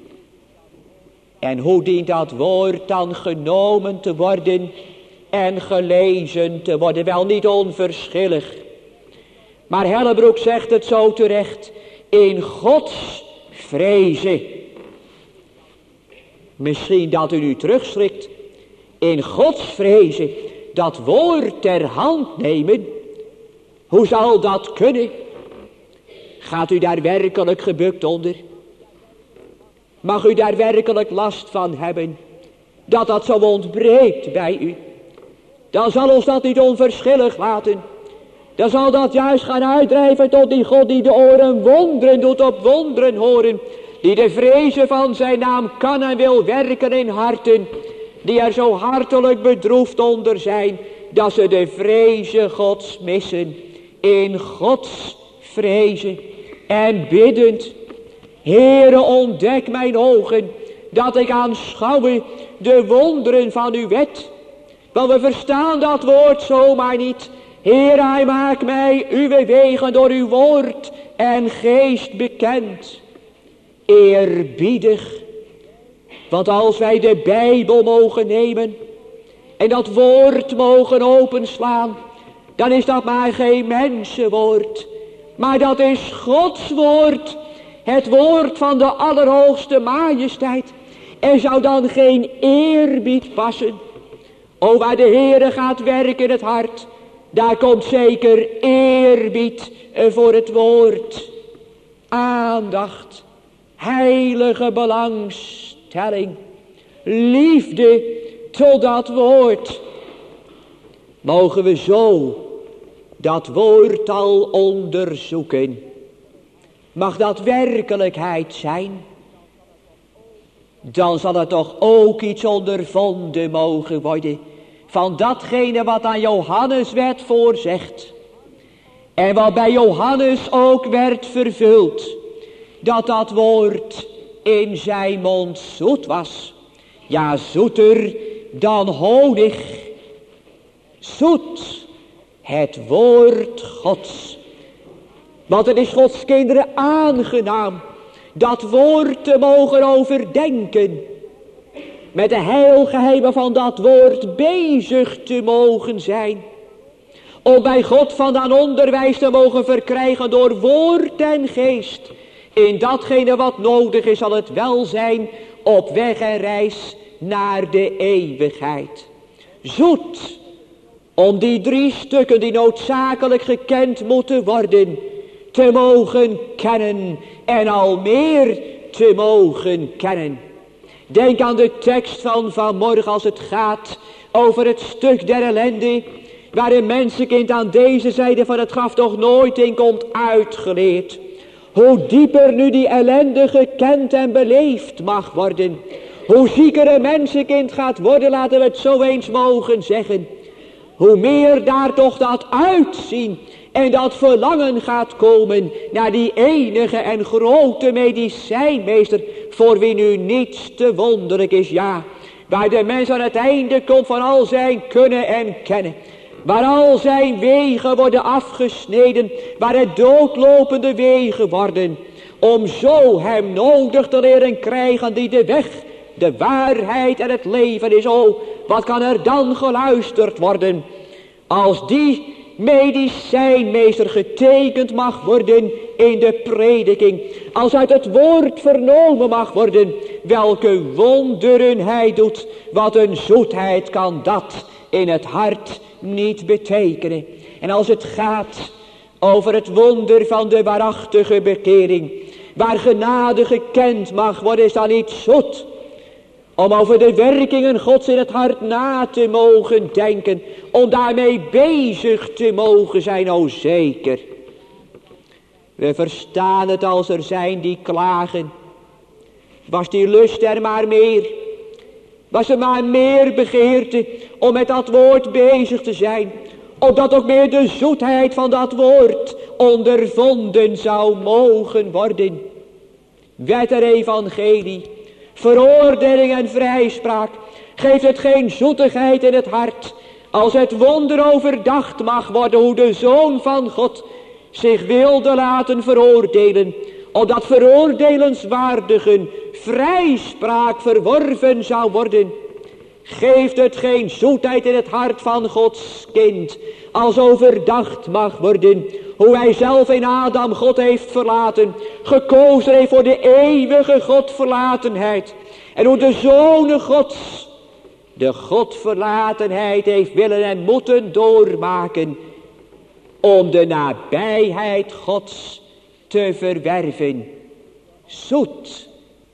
En hoe dient dat woord dan genomen te worden en gelezen te worden? Wel, niet onverschillig. Maar Hellebroek zegt het zo terecht. In Gods vrezen. Misschien dat u nu terugschrikt. In Gods vrezen dat woord ter hand nemen. Hoe zal dat kunnen? Gaat u daar werkelijk gebukt onder? Mag u daar werkelijk last van hebben, dat dat zo ontbreekt bij u. Dan zal ons dat niet onverschillig laten. Dan zal dat juist gaan uitdrijven tot die God die de oren wonderen doet op wonderen horen. Die de vrezen van zijn naam kan en wil werken in harten. Die er zo hartelijk bedroefd onder zijn, dat ze de vrezen Gods missen. In Gods vrezen en biddend. Heere, ontdek mijn ogen, dat ik aanschouwe de wonderen van uw wet. Want we verstaan dat woord zomaar niet. Heer, hij maakt mij uw wegen door uw woord en geest bekend. Eerbiedig. Want als wij de Bijbel mogen nemen en dat woord mogen openslaan, dan is dat maar geen mensenwoord, maar dat is Gods woord. Het woord van de Allerhoogste Majesteit. Er zou dan geen eerbied passen. O, waar de Heere gaat werken in het hart, daar komt zeker eerbied voor het woord. Aandacht, heilige belangstelling, liefde tot dat woord. Mogen we zo dat woord al onderzoeken. Mag dat werkelijkheid zijn? Dan zal er toch ook iets ondervonden mogen worden van datgene wat aan Johannes werd voorzegd. En wat bij Johannes ook werd vervuld. Dat dat woord in zijn mond zoet was. Ja, zoeter dan honig. Zoet, het woord Gods. Want het is Gods kinderen aangenaam dat woord te mogen overdenken. Met de heilgeheimen van dat woord bezig te mogen zijn. Om bij God vandaan onderwijs te mogen verkrijgen door woord en geest. In datgene wat nodig is zal het welzijn op weg en reis naar de eeuwigheid. Zoet, om die drie stukken die noodzakelijk gekend moeten worden, te mogen kennen en al meer te mogen kennen. Denk aan de tekst van vanmorgen als het gaat over het stuk der ellende, waar een mensenkind aan deze zijde van het graf toch nooit in komt uitgeleerd. Hoe dieper nu die ellende gekend en beleefd mag worden. Hoe zieker een mensenkind gaat worden, laten we het zo eens mogen zeggen. Hoe meer daar toch dat uitzien en dat verlangen gaat komen naar die enige en grote medicijnmeester, voor wie nu niets te wonderlijk is. Ja, waar de mens aan het einde komt van al zijn kunnen en kennen. Waar al zijn wegen worden afgesneden, waar het doodlopende wegen worden. Om zo hem nodig te leren krijgen die de weg, de waarheid en het leven is. Oh, wat kan er dan geluisterd worden als die medicijnmeester getekend mag worden in de prediking. Als uit het woord vernomen mag worden welke wonderen hij doet. Wat een zoetheid kan dat in het hart niet betekenen. En als het gaat over het wonder van de waarachtige bekering, waar genade gekend mag worden, is dan niet zoet om over de werkingen Gods in het hart na te mogen denken, om daarmee bezig te mogen zijn, o zeker. We verstaan het als er zijn die klagen. Was die lust er maar meer? Was er maar meer begeerte om met dat woord bezig te zijn? Opdat ook meer de zoetheid van dat woord ondervonden zou mogen worden. Wet er evangelie, veroordeling en vrijspraak, geeft het geen zoetigheid in het hart, als het wonder overdacht mag worden hoe de Zoon van God zich wilde laten veroordelen, opdat veroordelenswaardigen vrijspraak verworven zou worden. Geeft het geen zoetheid in het hart van Gods kind, als overdacht mag worden hoe hij zelf in Adam God heeft verlaten, gekozen heeft voor de eeuwige Godverlatenheid, en hoe de Zoon Gods de Godverlatenheid heeft willen en moeten doormaken om de nabijheid Gods te verwerven. Zoet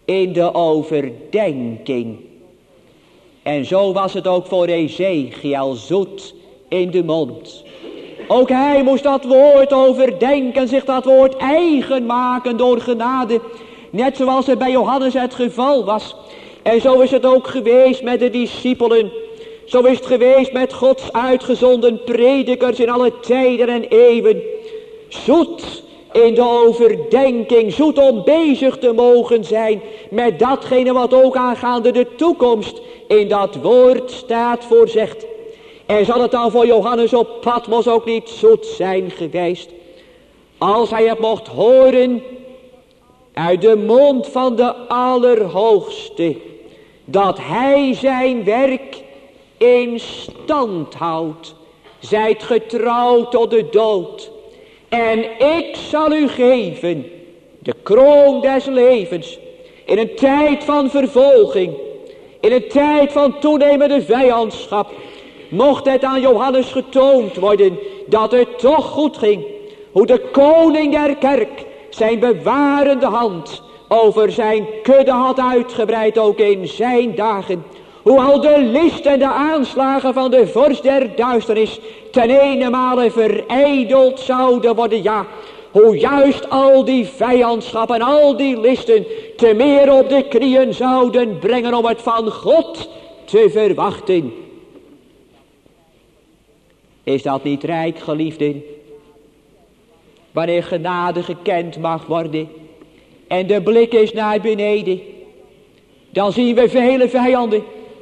in de overdenking. En zo was het ook voor Ezekiel, zoet in de mond. Ook hij moest dat woord overdenken, zich dat woord eigen maken door genade. Net zoals het bij Johannes het geval was. En zo is het ook geweest met de discipelen. Zo is het geweest met Gods uitgezonden predikers in alle tijden en eeuwen. Zoet in de overdenking, zoet om bezig te mogen zijn met datgene wat ook aangaande de toekomst in dat woord staat voorzegd. En zal het dan voor Johannes op Patmos ook niet zoet zijn geweest, als hij het mocht horen uit de mond van de Allerhoogste, dat hij zijn werk in stand houdt. Zijt getrouw tot de dood. En ik zal u geven de kroon des levens. In een tijd van vervolging. In een tijd van toenemende vijandschap. Mocht het aan Johannes getoond worden dat het toch goed ging. Hoe de koning der kerk zijn bewarende hand over zijn kudde had uitgebreid ook in zijn dagen. Hoe al de list en de aanslagen van de vorst der duisternis ten eenenmale verijdeld zouden worden. Ja, hoe juist al die vijandschap en al die listen te meer op de knieën zouden brengen om het van God te verwachten. Is dat niet rijk, geliefden? Wanneer genade gekend mag worden en de blik is naar beneden, dan zien we vele vijanden.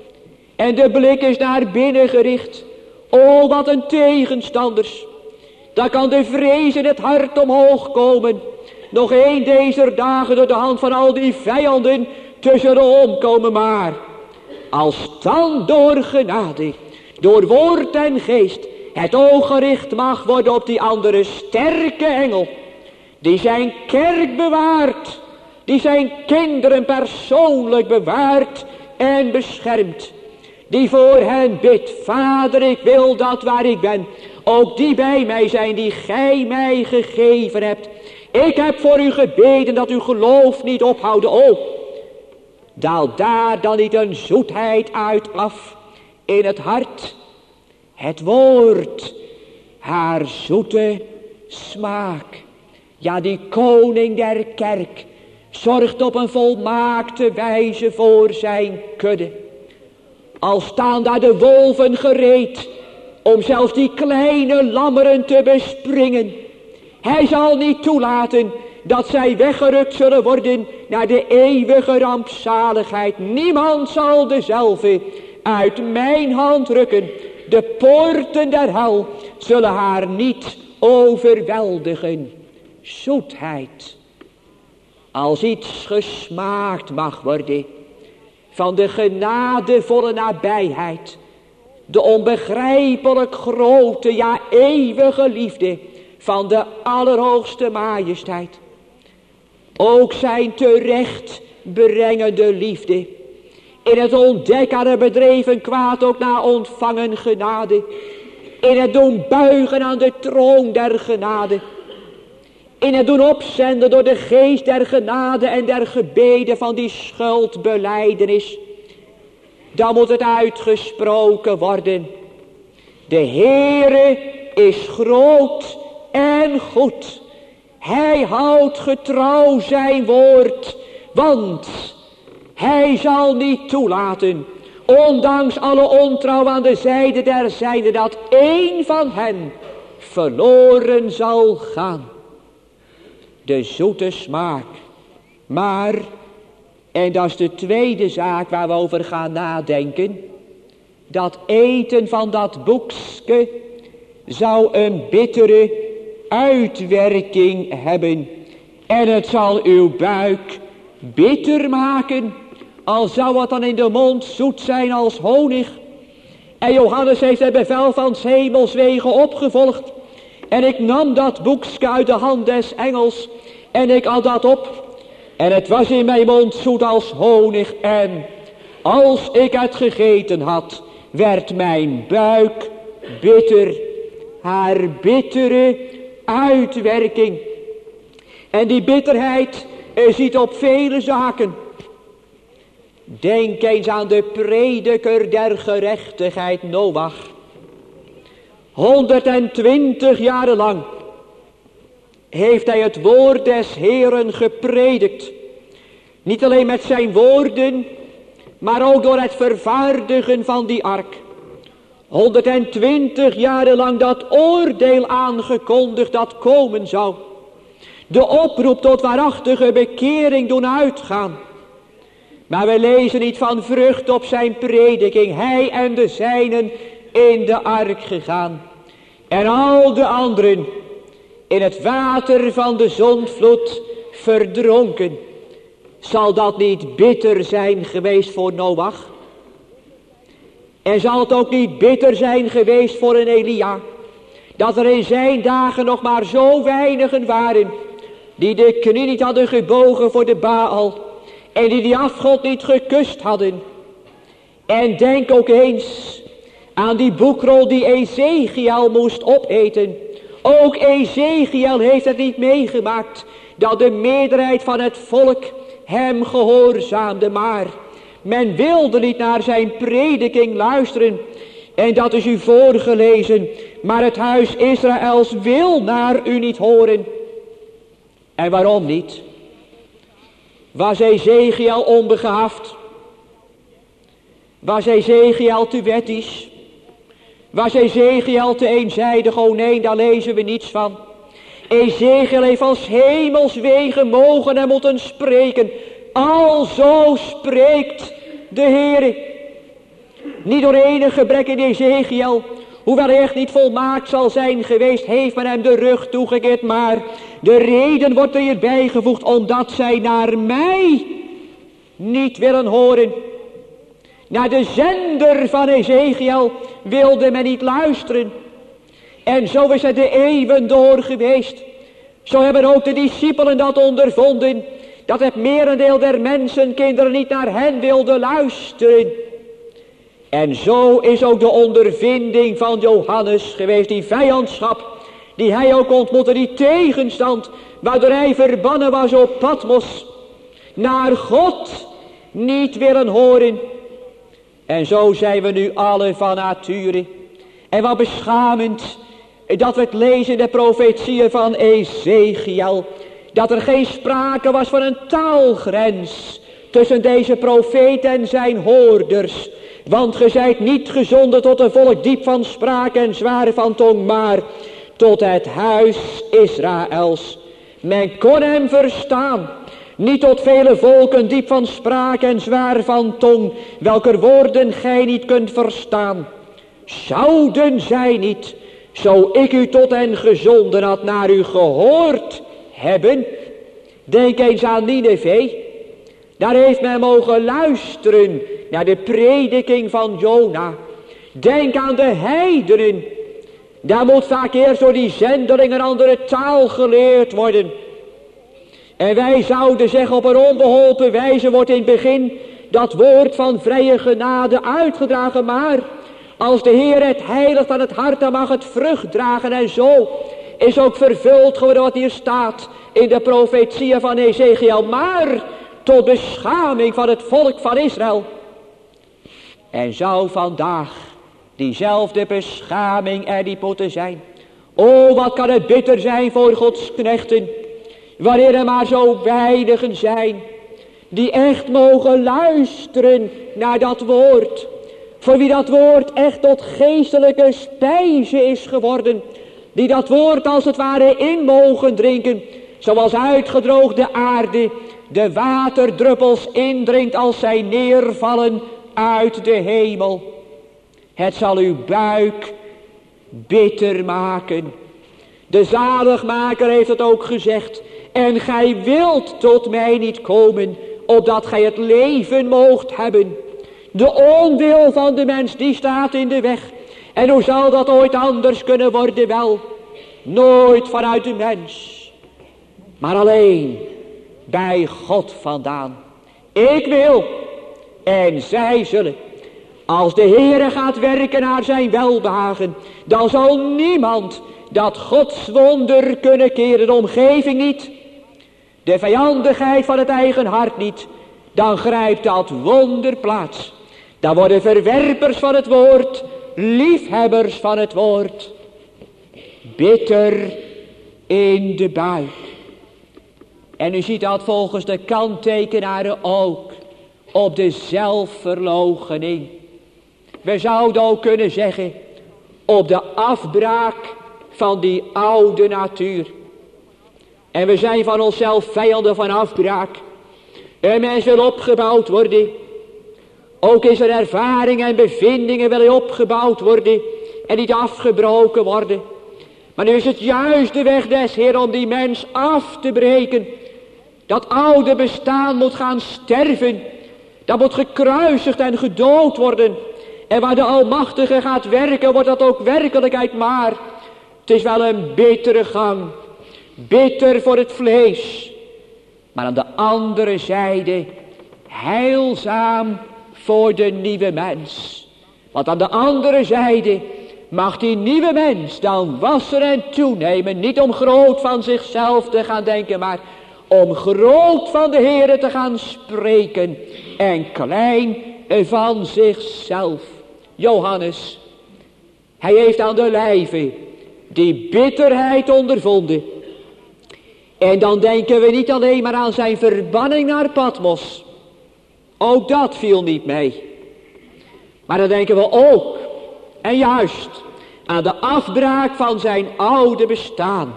En de blik is naar binnen gericht. O, wat een tegenstanders. Dan kan de vrees in het hart omhoog komen. Nog één deze dagen door de hand van al die vijanden tussenom komen. Maar als dan door genade, door woord en geest, het oog gericht mag worden op die andere sterke engel, die zijn kerk bewaart, die zijn kinderen persoonlijk bewaart en beschermt, die voor hen bidt: Vader, ik wil dat waar ik ben, ook die bij mij zijn die gij mij gegeven hebt. Ik heb voor u gebeden dat uw geloof niet ophouden. O, daalt daar dan niet een zoetheid uit af in het hart? Het woord, haar zoete smaak. Ja, die koning der kerk zorgt op een volmaakte wijze voor zijn kudde. Al staan daar de wolven gereed om zelfs die kleine lammeren te bespringen. Hij zal niet toelaten dat zij weggerukt zullen worden naar de eeuwige rampzaligheid. Niemand zal dezelfde uit mijn hand rukken. De poorten der hel zullen haar niet overweldigen. Zoetheid, als iets gesmaakt mag worden van de genadevolle nabijheid, de onbegrijpelijk grote, ja eeuwige liefde van de Allerhoogste Majesteit. Ook zijn terecht brengende liefde, in het ontdekken aan het bedreven kwaad ook na ontvangen genade, in het doen buigen aan de troon der genade, in het doen opzenden door de geest der genade en der gebeden van die schuldbelijdenis. Dan moet het uitgesproken worden: de Heere is groot en goed. Hij houdt getrouw zijn woord, want hij zal niet toelaten, ondanks alle ontrouw aan de zijde der zijde, dat één van hen verloren zal gaan. De zoete smaak. Maar, en dat is de tweede zaak waar we over gaan nadenken, dat eten van dat boekske zou een bittere uitwerking hebben. En het zal uw buik bitter maken, al zou het dan in de mond zoet zijn als honig. En Johannes heeft het bevel van 's hemels wegen opgevolgd. En ik nam dat boekske uit de hand des engels en ik at dat op. En het was in mijn mond zoet als honig. En als ik het gegeten had, werd mijn buik bitter. Haar bittere uitwerking. En die bitterheid uh, ziet op vele zaken. Denk eens aan de prediker der gerechtigheid Noach. honderdtwintig jaren lang heeft hij het woord des Heeren gepredikt. Niet alleen met zijn woorden, maar ook door het vervaardigen van die ark. honderdtwintig jaren lang dat oordeel aangekondigd dat komen zou. De oproep tot waarachtige bekering doen uitgaan. Maar we lezen niet van vrucht op zijn prediking. Hij en de zijnen in de ark gegaan. En al de anderen in het water van de zondvloed verdronken. Zal dat niet bitter zijn geweest voor Noach? En zal het ook niet bitter zijn geweest voor een Elia? Dat er in zijn dagen nog maar zo weinigen waren die de knie niet hadden gebogen voor de Baal. En die die afgod niet gekust hadden. En denk ook eens aan die boekrol die Ezekiel moest opeten. Ook Ezekiel heeft het niet meegemaakt dat de meerderheid van het volk hem gehoorzaamde. Maar men wilde niet naar zijn prediking luisteren. En dat is u voorgelezen. Maar het huis Israëls wil naar u niet horen. En waarom niet? Was Ezekiel onbegaafd? Was Ezekiel te wettisch? Was Ezekiel te eenzijdig? Oh nee, daar lezen we niets van. Ezekiel heeft als hemelswegen mogen en moeten spreken. Alzo spreekt de Heer. Niet door enig gebrek in Ezekiel, hoewel hij echt niet volmaakt zal zijn geweest, heeft men hem de rug toegekeerd. Maar de reden wordt er hier bijgevoegd, omdat zij naar mij niet willen horen. Naar de zender van Ezekiel wilde men niet luisteren. En zo is het de eeuwen door geweest. Zo hebben ook de discipelen dat ondervonden, dat het merendeel der mensenkinderen niet naar hen wilden luisteren. En zo is ook de ondervinding van Johannes geweest, die vijandschap, die hij ook ontmoette, die tegenstand, waardoor hij verbannen was op Patmos, naar God niet willen horen. En zo zijn we nu alle van nature. En wat beschamend, dat we het lezen in de profetieën van Ezekiel, dat er geen sprake was van een taalgrens tussen deze profeet en zijn hoorders. Want ge zijt niet gezonden tot een volk diep van spraak en zwaar van tong, maar tot het huis Israëls. Men kon hem verstaan, niet tot vele volken diep van spraak en zwaar van tong, welker woorden gij niet kunt verstaan. Zouden zij niet, zo ik u tot hen gezonden had, naar u gehoord hebben? Denk eens aan Nineve. Daar heeft men mogen luisteren naar de prediking van Jona. Denk aan de heidenen. Daar moet vaak eerst door die zendeling een andere taal geleerd worden. En wij zouden zeggen, op een onbeholpen wijze wordt in het begin dat woord van vrije genade uitgedragen. Maar als de Heer het heiligt aan het hart, dan mag het vrucht dragen. En zo is ook vervuld geworden wat hier staat in de profetieën van Ezekiel. Maar tot beschaming van het volk van Israël. En zou vandaag diezelfde beschaming er niet moeten zijn. O, wat kan het bitter zijn voor Gods knechten, wanneer er maar zo weinigen zijn die echt mogen luisteren naar dat woord. Voor wie dat woord echt tot geestelijke spijze is geworden. Die dat woord als het ware in mogen drinken. Zoals uitgedroogde aarde de waterdruppels indringt als zij neervallen uit de hemel. Het zal uw buik bitter maken. De zaligmaker heeft het ook gezegd. En gij wilt tot mij niet komen, opdat gij het leven moogt hebben. De onwil van de mens, die staat in de weg. En hoe zal dat ooit anders kunnen worden? Wel, nooit vanuit de mens, maar alleen bij God vandaan. Ik wil en zij zullen. Als de Heere gaat werken naar zijn welbehagen, dan zal niemand dat Gods wonder kunnen keren. De omgeving niet, de vijandigheid van het eigen hart niet, dan grijpt dat wonder plaats. Dan worden verwerpers van het woord, liefhebbers van het woord, bitter in de buik. En u ziet dat volgens de kanttekenaren ook op de zelfverloochening. We zouden ook kunnen zeggen op de afbraak van die oude natuur. En we zijn van onszelf vijanden van afbraak. Een mens wil opgebouwd worden. Ook is er ervaring en bevindingen willen opgebouwd worden en niet afgebroken worden. Maar nu is het juist de weg des Heer om die mens af te breken. Dat oude bestaan moet gaan sterven. Dat moet gekruisigd en gedood worden. En waar de Almachtige gaat werken, wordt dat ook werkelijkheid. Maar het is wel een bittere gang. Bitter voor het vlees. Maar aan de andere zijde heilzaam voor de nieuwe mens. Want aan de andere zijde mag die nieuwe mens dan wassen en toenemen. Niet om groot van zichzelf te gaan denken, maar om groot van de Heere te gaan spreken. En klein van zichzelf. Johannes, hij heeft aan de lijve die bitterheid ondervonden. En dan denken we niet alleen maar aan zijn verbanning naar Patmos. Ook dat viel niet mee. Maar dan denken we ook, en juist, aan de afbraak van zijn oude bestaan.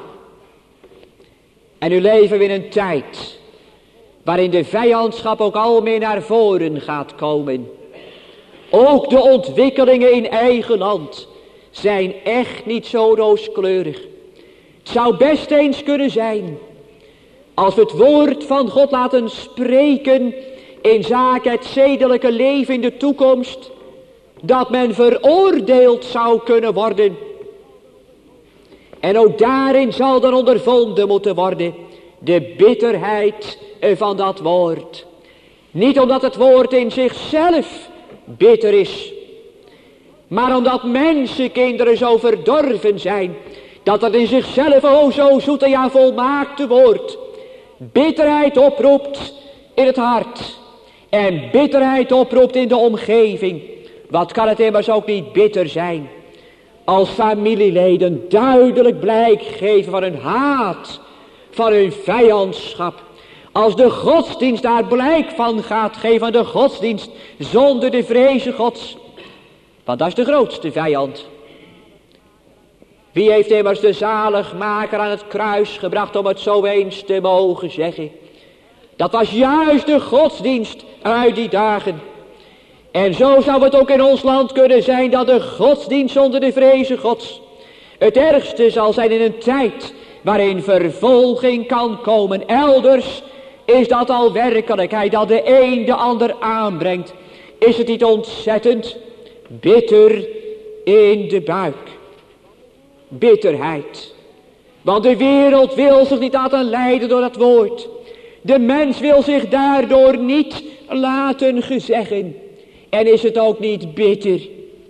En nu leven we in een tijd waarin de vijandschap ook al meer naar voren gaat komen. Ook de ontwikkelingen in eigen land zijn echt niet zo rooskleurig. Het zou best eens kunnen zijn, als we het woord van God laten spreken in zaken het zedelijke leven in de toekomst, dat men veroordeeld zou kunnen worden. En ook daarin zal dan ondervonden moeten worden de bitterheid van dat woord. Niet omdat het woord in zichzelf bitter is, maar omdat mensenkinderen zo verdorven zijn, dat het in zichzelf o zo zoet en ja volmaakte woord bitterheid oproept in het hart en bitterheid oproept in de omgeving. Wat kan het immers ook niet bitter zijn als familieleden duidelijk blijk geven van hun haat, van hun vijandschap. Als de godsdienst daar blijk van gaat geven, van de godsdienst zonder de vreze Gods. Want dat is de grootste vijand. Wie heeft immers de zaligmaker aan het kruis gebracht om het zo eens te mogen zeggen? Dat was juist de godsdienst uit die dagen. En zo zou het ook in ons land kunnen zijn dat de godsdienst zonder de vreze Gods het ergste zal zijn in een tijd waarin vervolging kan komen. Elders is dat al werkelijkheid, dat de een de ander aanbrengt. Is het niet ontzettend bitter in de buik? Bitterheid. Want de wereld wil zich niet laten leiden door dat woord. De mens wil zich daardoor niet laten gezeggen. En is het ook niet bitter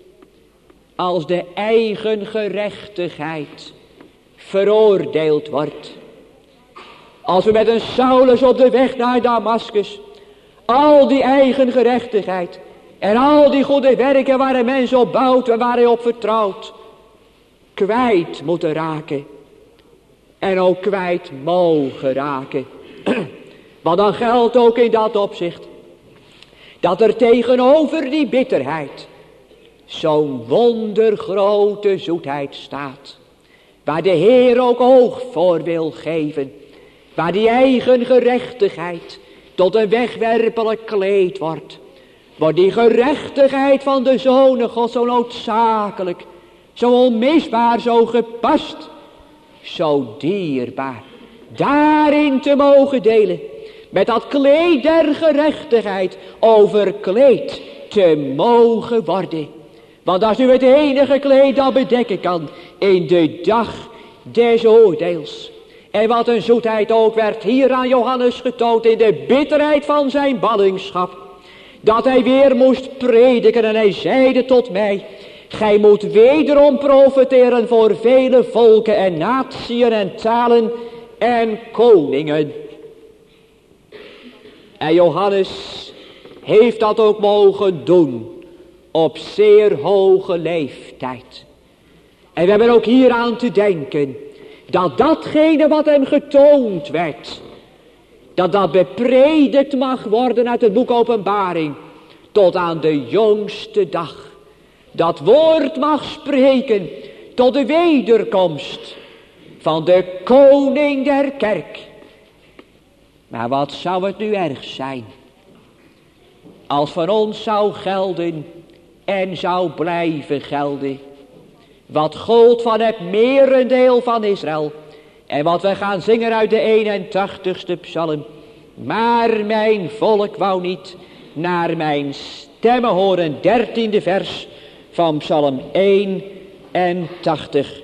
als de eigen gerechtigheid veroordeeld wordt. Als we met een Saulus op de weg naar Damaskus al die eigen gerechtigheid en al die goede werken waar een mens op bouwt en waar hij op vertrouwt, kwijt moeten raken. En ook kwijt mogen raken. Want dan geldt ook in dat opzicht dat er tegenover die bitterheid zo'n wondergrote zoetheid staat. Waar de Heer ook oog voor wil geven. Waar die eigen gerechtigheid tot een wegwerpelijk kleed wordt. Wordt die gerechtigheid van de Zonen God zo noodzakelijk, zo onmisbaar, zo gepast, zo dierbaar. Daarin te mogen delen. Met dat kleed der gerechtigheid overkleed te mogen worden. Want dat is nu het enige kleed dat bedekken kan in de dag des oordeels. En wat een zoetheid ook werd hier aan Johannes getoond in de bitterheid van zijn ballingschap. Dat hij weer moest prediken en hij zeide tot mij: gij moet wederom profeteren voor vele volken en natieën en talen en koningen. En Johannes heeft dat ook mogen doen op zeer hoge leeftijd. En we hebben ook hier aan te denken dat datgene wat hem getoond werd, dat dat bepredikt mag worden uit het boek Openbaring tot aan de jongste dag. Dat woord mag spreken tot de wederkomst van de koning der kerk. Maar wat zou het nu erg zijn als van ons zou gelden en zou blijven gelden wat gold van het merendeel van Israël. En wat we gaan zingen uit de eenentachtigste psalm. Maar mijn volk wou niet naar mijn stemmen horen. Dertiende vers van psalm eenentachtig.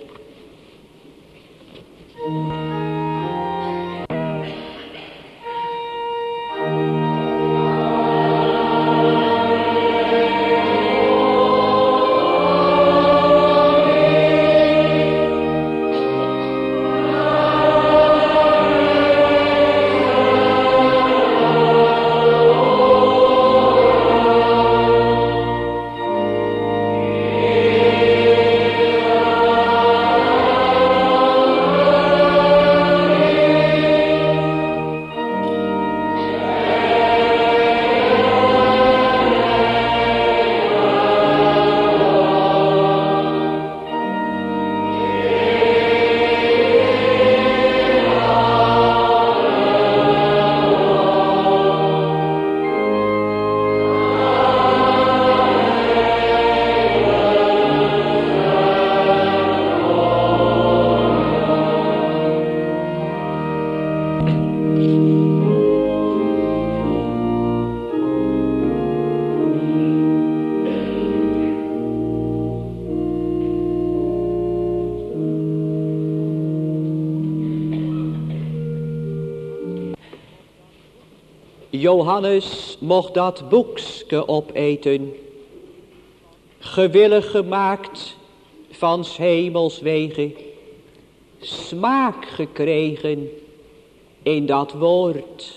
Johannes mocht dat boekske opeten, gewillig gemaakt van 's hemels wegen, smaak gekregen in dat woord.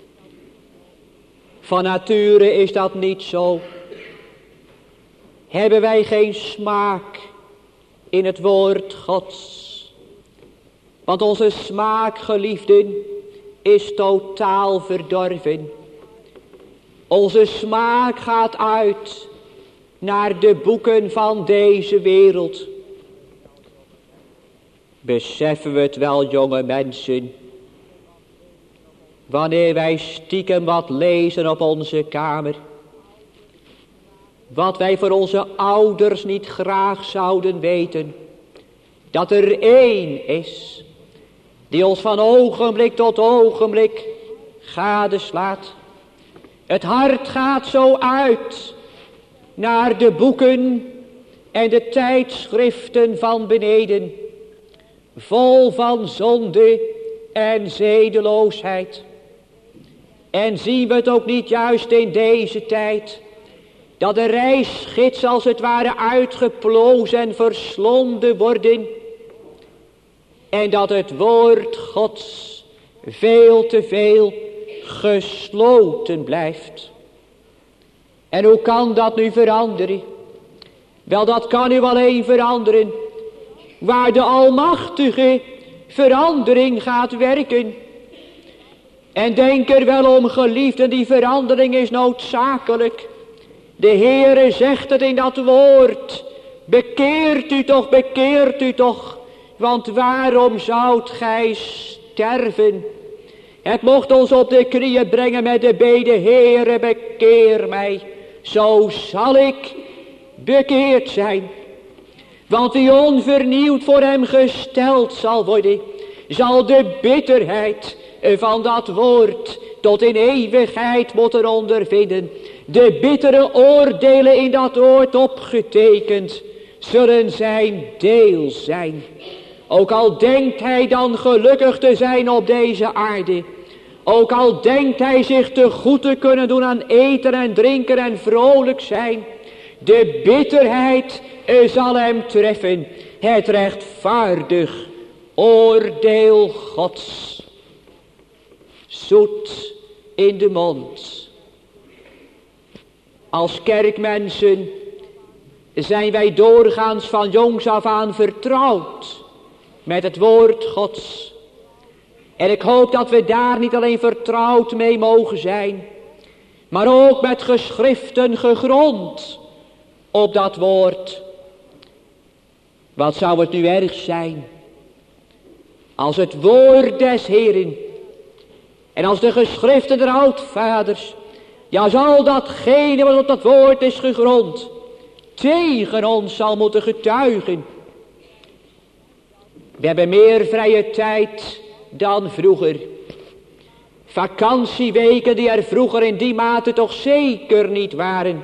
Van nature is dat niet zo. Hebben wij geen smaak in het woord Gods? Want onze smaak, geliefden, is totaal verdorven. Onze smaak gaat uit naar de boeken van deze wereld. Beseffen we het wel, jonge mensen, wanneer wij stiekem wat lezen op onze kamer, wat wij voor onze ouders niet graag zouden weten, dat er één is die ons van ogenblik tot ogenblik gadeslaat. Het hart gaat zo uit naar de boeken en de tijdschriften van beneden, vol van zonde en zedeloosheid. En zien we het ook niet juist in deze tijd, dat de reisgidsen als het ware uitgeplozen en verslonden worden, en dat het woord Gods veel te veel gesloten blijft. En hoe kan dat nu veranderen? Wel, dat kan nu alleen veranderen waar de Almachtige verandering gaat werken. En denk er wel om, geliefden, die verandering is noodzakelijk. De Heere zegt het in dat woord: bekeert u toch, bekeert u toch. Want waarom zoudt gij sterven? Het mocht ons op de knieën brengen met de bede: Heere, bekeer mij. Zo zal ik bekeerd zijn. Want wie onvernieuwd voor hem gesteld zal worden, zal de bitterheid van dat woord tot in eeuwigheid moeten ondervinden. De bittere oordelen in dat woord opgetekend zullen zijn deel zijn. Ook al denkt hij dan gelukkig te zijn op deze aarde, ook al denkt hij zich te goed te kunnen doen aan eten en drinken en vrolijk zijn, de bitterheid zal hem treffen. Het rechtvaardig oordeel Gods. Zoet in de mond. Als kerkmensen zijn wij doorgaans van jongs af aan vertrouwd met het woord Gods. En ik hoop dat we daar niet alleen vertrouwd mee mogen zijn, maar ook met geschriften gegrond op dat woord. Wat zou het nu erg zijn als het woord des Heeren en als de geschriften der oudvaders, ja, als al datgene wat op dat woord is gegrond, tegen ons zal moeten getuigen. We hebben meer vrije tijd dan vroeger. Vakantieweken die er vroeger in die mate toch zeker niet waren.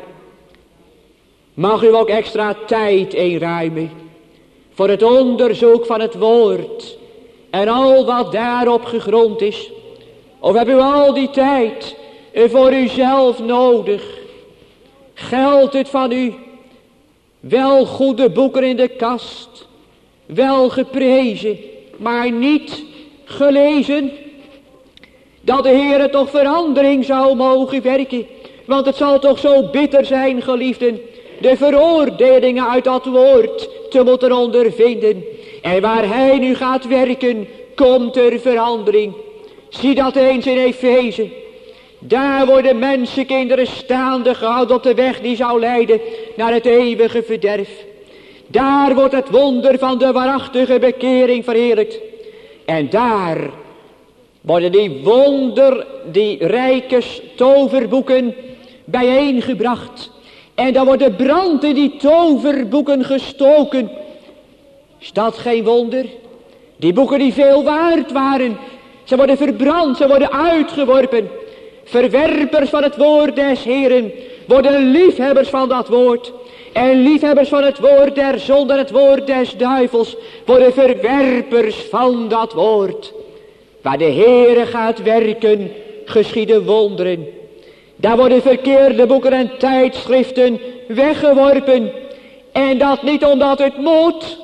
Mag u ook extra tijd inruimen voor het onderzoek van het woord en al wat daarop gegrond is? Of hebt u al die tijd voor uzelf nodig? Geldt het van u? Wel goede boeken in de kast, wel geprezen, maar niet gelezen? Dat de Heere toch verandering zou mogen werken. Want het zal toch zo bitter zijn, geliefden, de veroordelingen uit dat woord te moeten ondervinden. En waar hij nu gaat werken, komt er verandering. Zie dat eens in Efeze. Daar worden mensenkinderen staande gehouden op de weg die zou leiden naar het eeuwige verderf. Daar wordt het wonder van de waarachtige bekering verheerlijkt. En daar worden die wonder, die rijke toverboeken bijeengebracht. En dan wordt de brand in die toverboeken gestoken. Is dat geen wonder? Die boeken die veel waard waren, ze worden verbrand, ze worden uitgeworpen. Verwerpers van het woord des Heeren worden liefhebbers van dat woord. En liefhebbers van het woord der zonde en het woord des duivels worden verwerpers van dat woord. Waar de Heere gaat werken, geschieden wonderen. Daar worden verkeerde boeken en tijdschriften weggeworpen. En dat niet omdat het moet.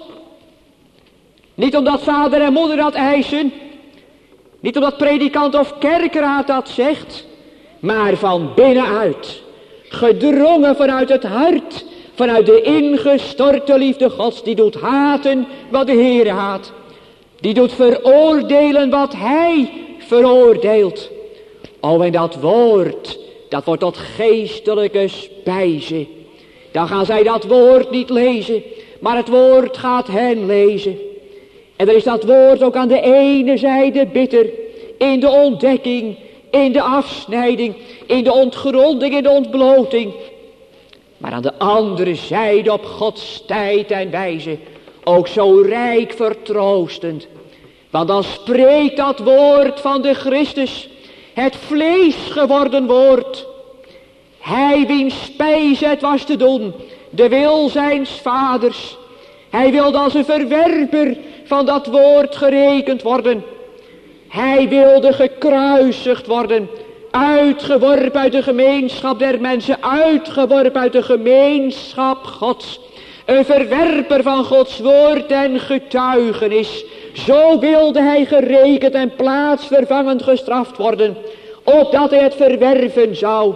Niet omdat vader en moeder dat eisen. Niet omdat predikant of kerkraad dat zegt. Maar van binnenuit. Gedrongen vanuit het hart. Vanuit de ingestorte liefde Gods. Die doet haten wat de Heere haat. Die doet veroordelen wat hij veroordeelt. O, en dat woord, dat wordt tot geestelijke spijze. Dan gaan zij dat woord niet lezen, maar het woord gaat hen lezen. En dan is dat woord ook aan de ene zijde bitter, in de ontdekking, in de afsnijding, in de ontgronding, in de ontbloting. Maar aan de andere zijde op Gods tijd en wijze ook zo rijk vertroostend. Want dan spreekt dat woord van de Christus, het vlees geworden woord. Hij wiens spijze het was te doen, de wil zijns vaders. Hij wilde als een verwerper van dat woord gerekend worden. Hij wilde gekruisigd worden, uitgeworpen uit de gemeenschap der mensen, uitgeworpen uit de gemeenschap Gods. Een verwerper van Gods woord en getuigenis. Zo wilde hij gerekend en plaatsvervangend gestraft worden, opdat hij het verwerven zou.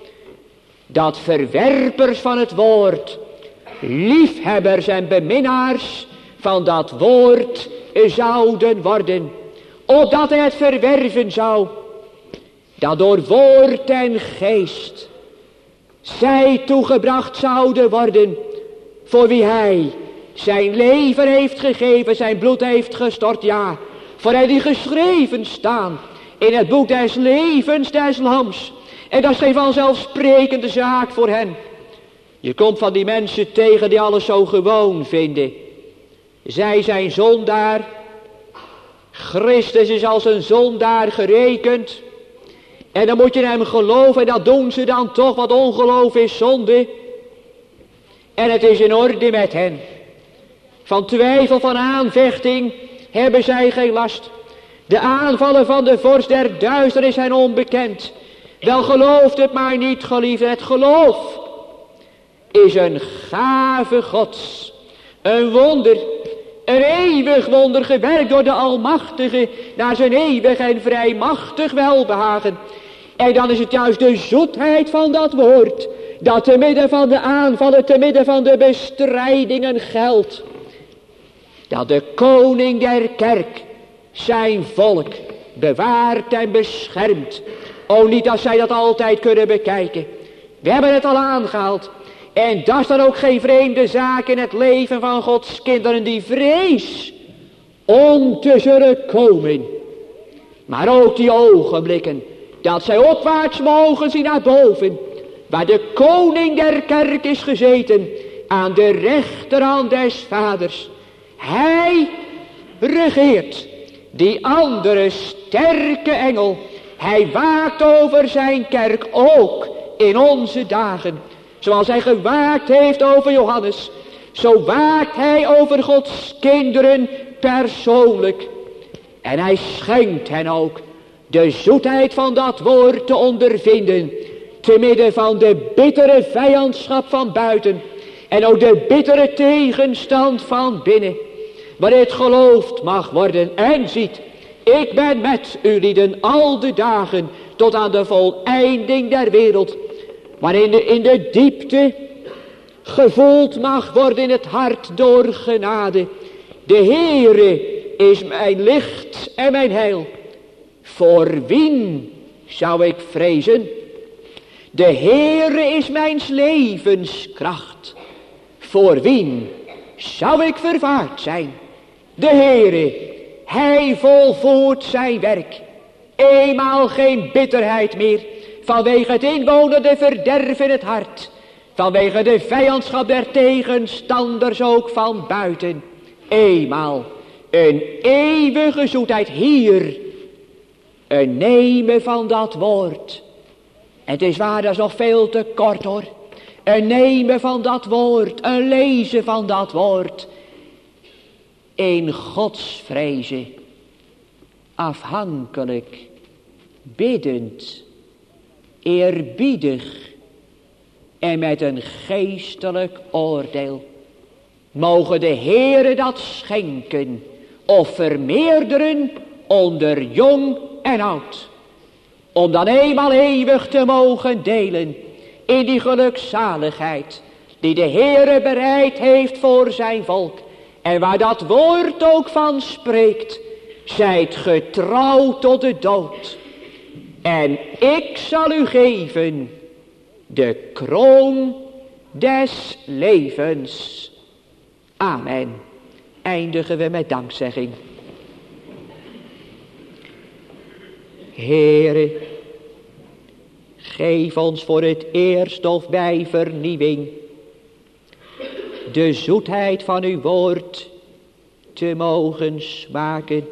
Dat verwerpers van het woord, liefhebbers en beminnaars van dat woord zouden worden, opdat hij het verwerven zou, dat door woord en geest zij toegebracht zouden worden, voor wie hij zijn leven heeft gegeven, zijn bloed heeft gestort, ja, voor hij die geschreven staan in het boek des levens des lams. En dat is geen vanzelfsprekende zaak voor hen. Je komt van die mensen tegen die alles zo gewoon vinden. Zij zijn zondaar. Christus is als een zondaar gerekend. En dan moet je hem geloven en dat doen ze dan toch, want ongeloof is zonde. En het is in orde met hen. Van twijfel, van aanvechting hebben zij geen last. De aanvallen van de vorst der duisternis zijn onbekend. Wel gelooft het maar niet, geliefde. Het geloof is een gave Gods. Een wonder. Een eeuwig wonder gewerkt door de Almachtige naar zijn eeuwig en vrijmachtig welbehagen. En dan is het juist de zoetheid van dat woord, dat te midden van de aanvallen, te midden van de bestrijdingen geldt, dat de koning der kerk zijn volk bewaart en beschermt. O, niet dat zij dat altijd kunnen bekijken. We hebben het al aangehaald. En dat is dan ook geen vreemde zaak in het leven van Gods kinderen, die vrees om te zullen komen. Maar ook die ogenblikken dat zij opwaarts mogen zien naar boven, waar de koning der kerk is gezeten, aan de rechterhand des vaders. Hij regeert, die andere sterke engel. Hij waakt over zijn kerk ook in onze dagen. Zoals hij gewaakt heeft over Johannes, zo waakt hij over Gods kinderen persoonlijk. En hij schenkt hen ook de zoetheid van dat woord te ondervinden, te midden van de bittere vijandschap van buiten en ook de bittere tegenstand van binnen. Waarin het geloofd mag worden en ziet, ik ben met u lieden al de dagen tot aan de voleinding der wereld. Waarin de, in de diepte gevoeld mag worden in het hart door genade. De Heere is mijn licht en mijn heil. Voor wien zou ik vrezen? De Heere is mijn levenskracht. Voor wien zou ik vervaard zijn? De Heere, hij volvoert zijn werk. Eenmaal geen bitterheid meer, vanwege het inwonende verderf in het hart, vanwege de vijandschap der tegenstanders ook van buiten. Eenmaal een eeuwige zoetheid hier, een nemen van dat woord. En het is waar, dat is nog veel te kort hoor. Een nemen van dat woord, een lezen van dat woord. In godsvreze, afhankelijk, biddend, eerbiedig en met een geestelijk oordeel. Mogen de Heere dat schenken of vermeerderen onder jong en oud. Om dan eenmaal eeuwig te mogen delen in die gelukzaligheid die de Heere bereid heeft voor zijn volk. En waar dat woord ook van spreekt, zijt getrouw tot de dood. En ik zal u geven de kroon des levens. Amen. Eindigen we met dankzegging. Heere, geef ons voor het eerst of bij vernieuwing de zoetheid van uw woord te mogen smaken.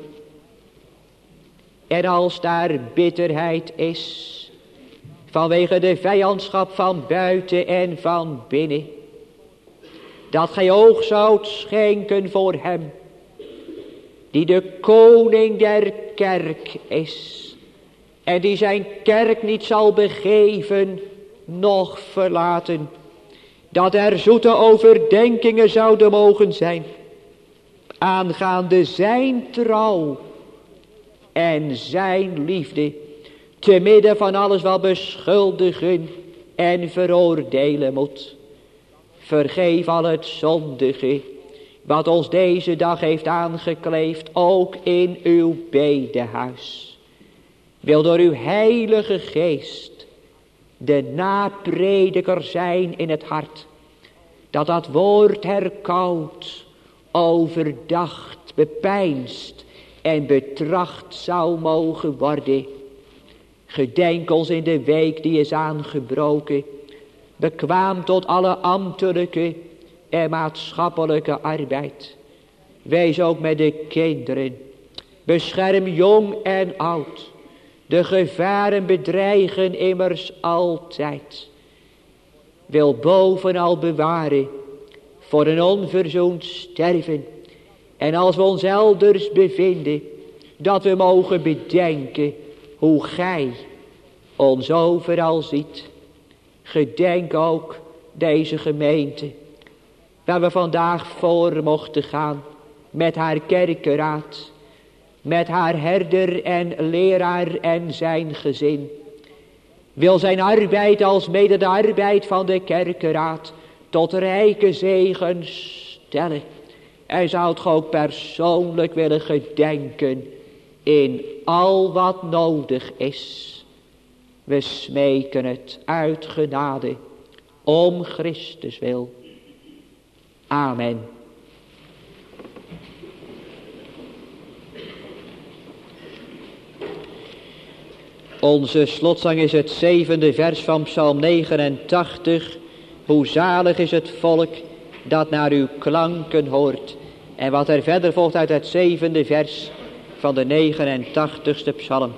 En als daar bitterheid is, vanwege de vijandschap van buiten en van binnen, dat gij oog zoudt schenken voor hem, die de koning der kerk is, en die zijn kerk niet zal begeven, noch verlaten, dat er zoete overdenkingen zouden mogen zijn, aangaande zijn trouw en zijn liefde, te midden van alles wat beschuldigen en veroordelen moet. Vergeef al het zondige, wat ons deze dag heeft aangekleefd, ook in uw bedehuis. Wil door uw heilige geest de naprediker zijn in het hart, dat dat woord herkauwd, overdacht, bepeinst en betracht zou mogen worden. Gedenk ons in de week die is aangebroken, bekwaam tot alle ambtelijke en maatschappelijke arbeid. Wees ook met de kinderen, bescherm jong en oud. De gevaren bedreigen immers altijd. Wil bovenal bewaren voor een onverzoend sterven. En als we ons elders bevinden, dat we mogen bedenken hoe gij ons overal ziet. Gedenk ook deze gemeente, waar we vandaag voor mochten gaan met haar kerkeraad, met haar herder en leraar en zijn gezin. wil zijn arbeid als mede de arbeid van de kerkenraad tot rijke zegen stellen. Hij zou het ook persoonlijk willen gedenken in al wat nodig is. We smeken het uit genade om Christus wil. Amen. Onze slotzang is het zevende vers van Psalm negenentachtig. Hoe zalig is het volk dat naar uw klanken hoort. En wat er verder volgt uit het zevende vers van de negenentachtigste psalm.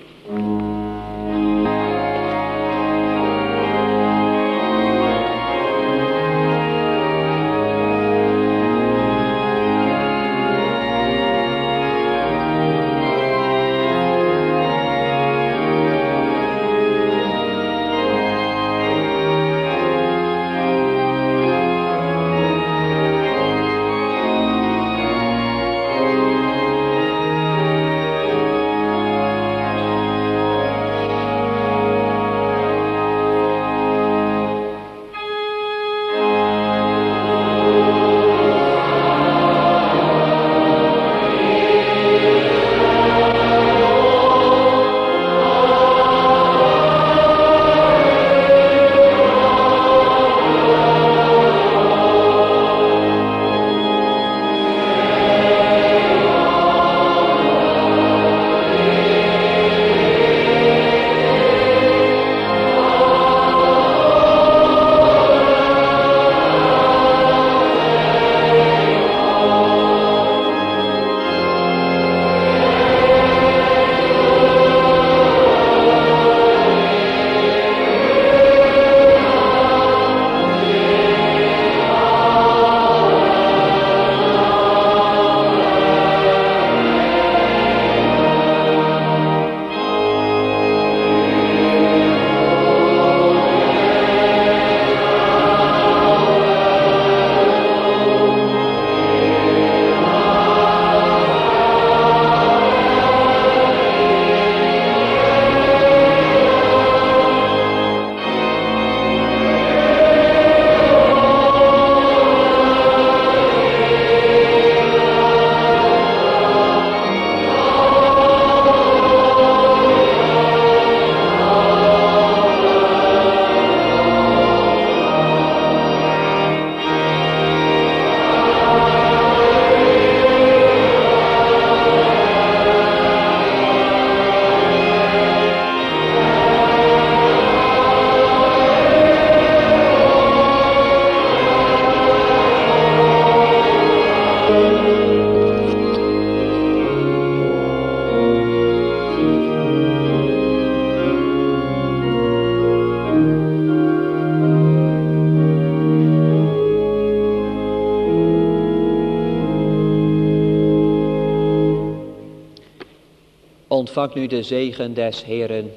Ontvang nu de zegen des Heeren.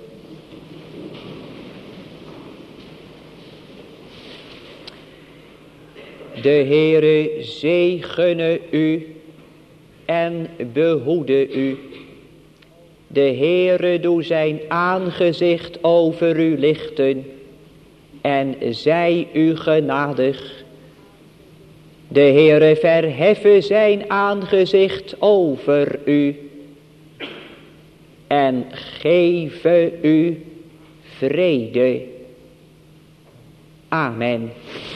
De Heere zegene u en behoede u. De Heere doe zijn aangezicht over u lichten en zij u genadig. De Heere verheffe zijn aangezicht over u en geeve u vrede. Amen.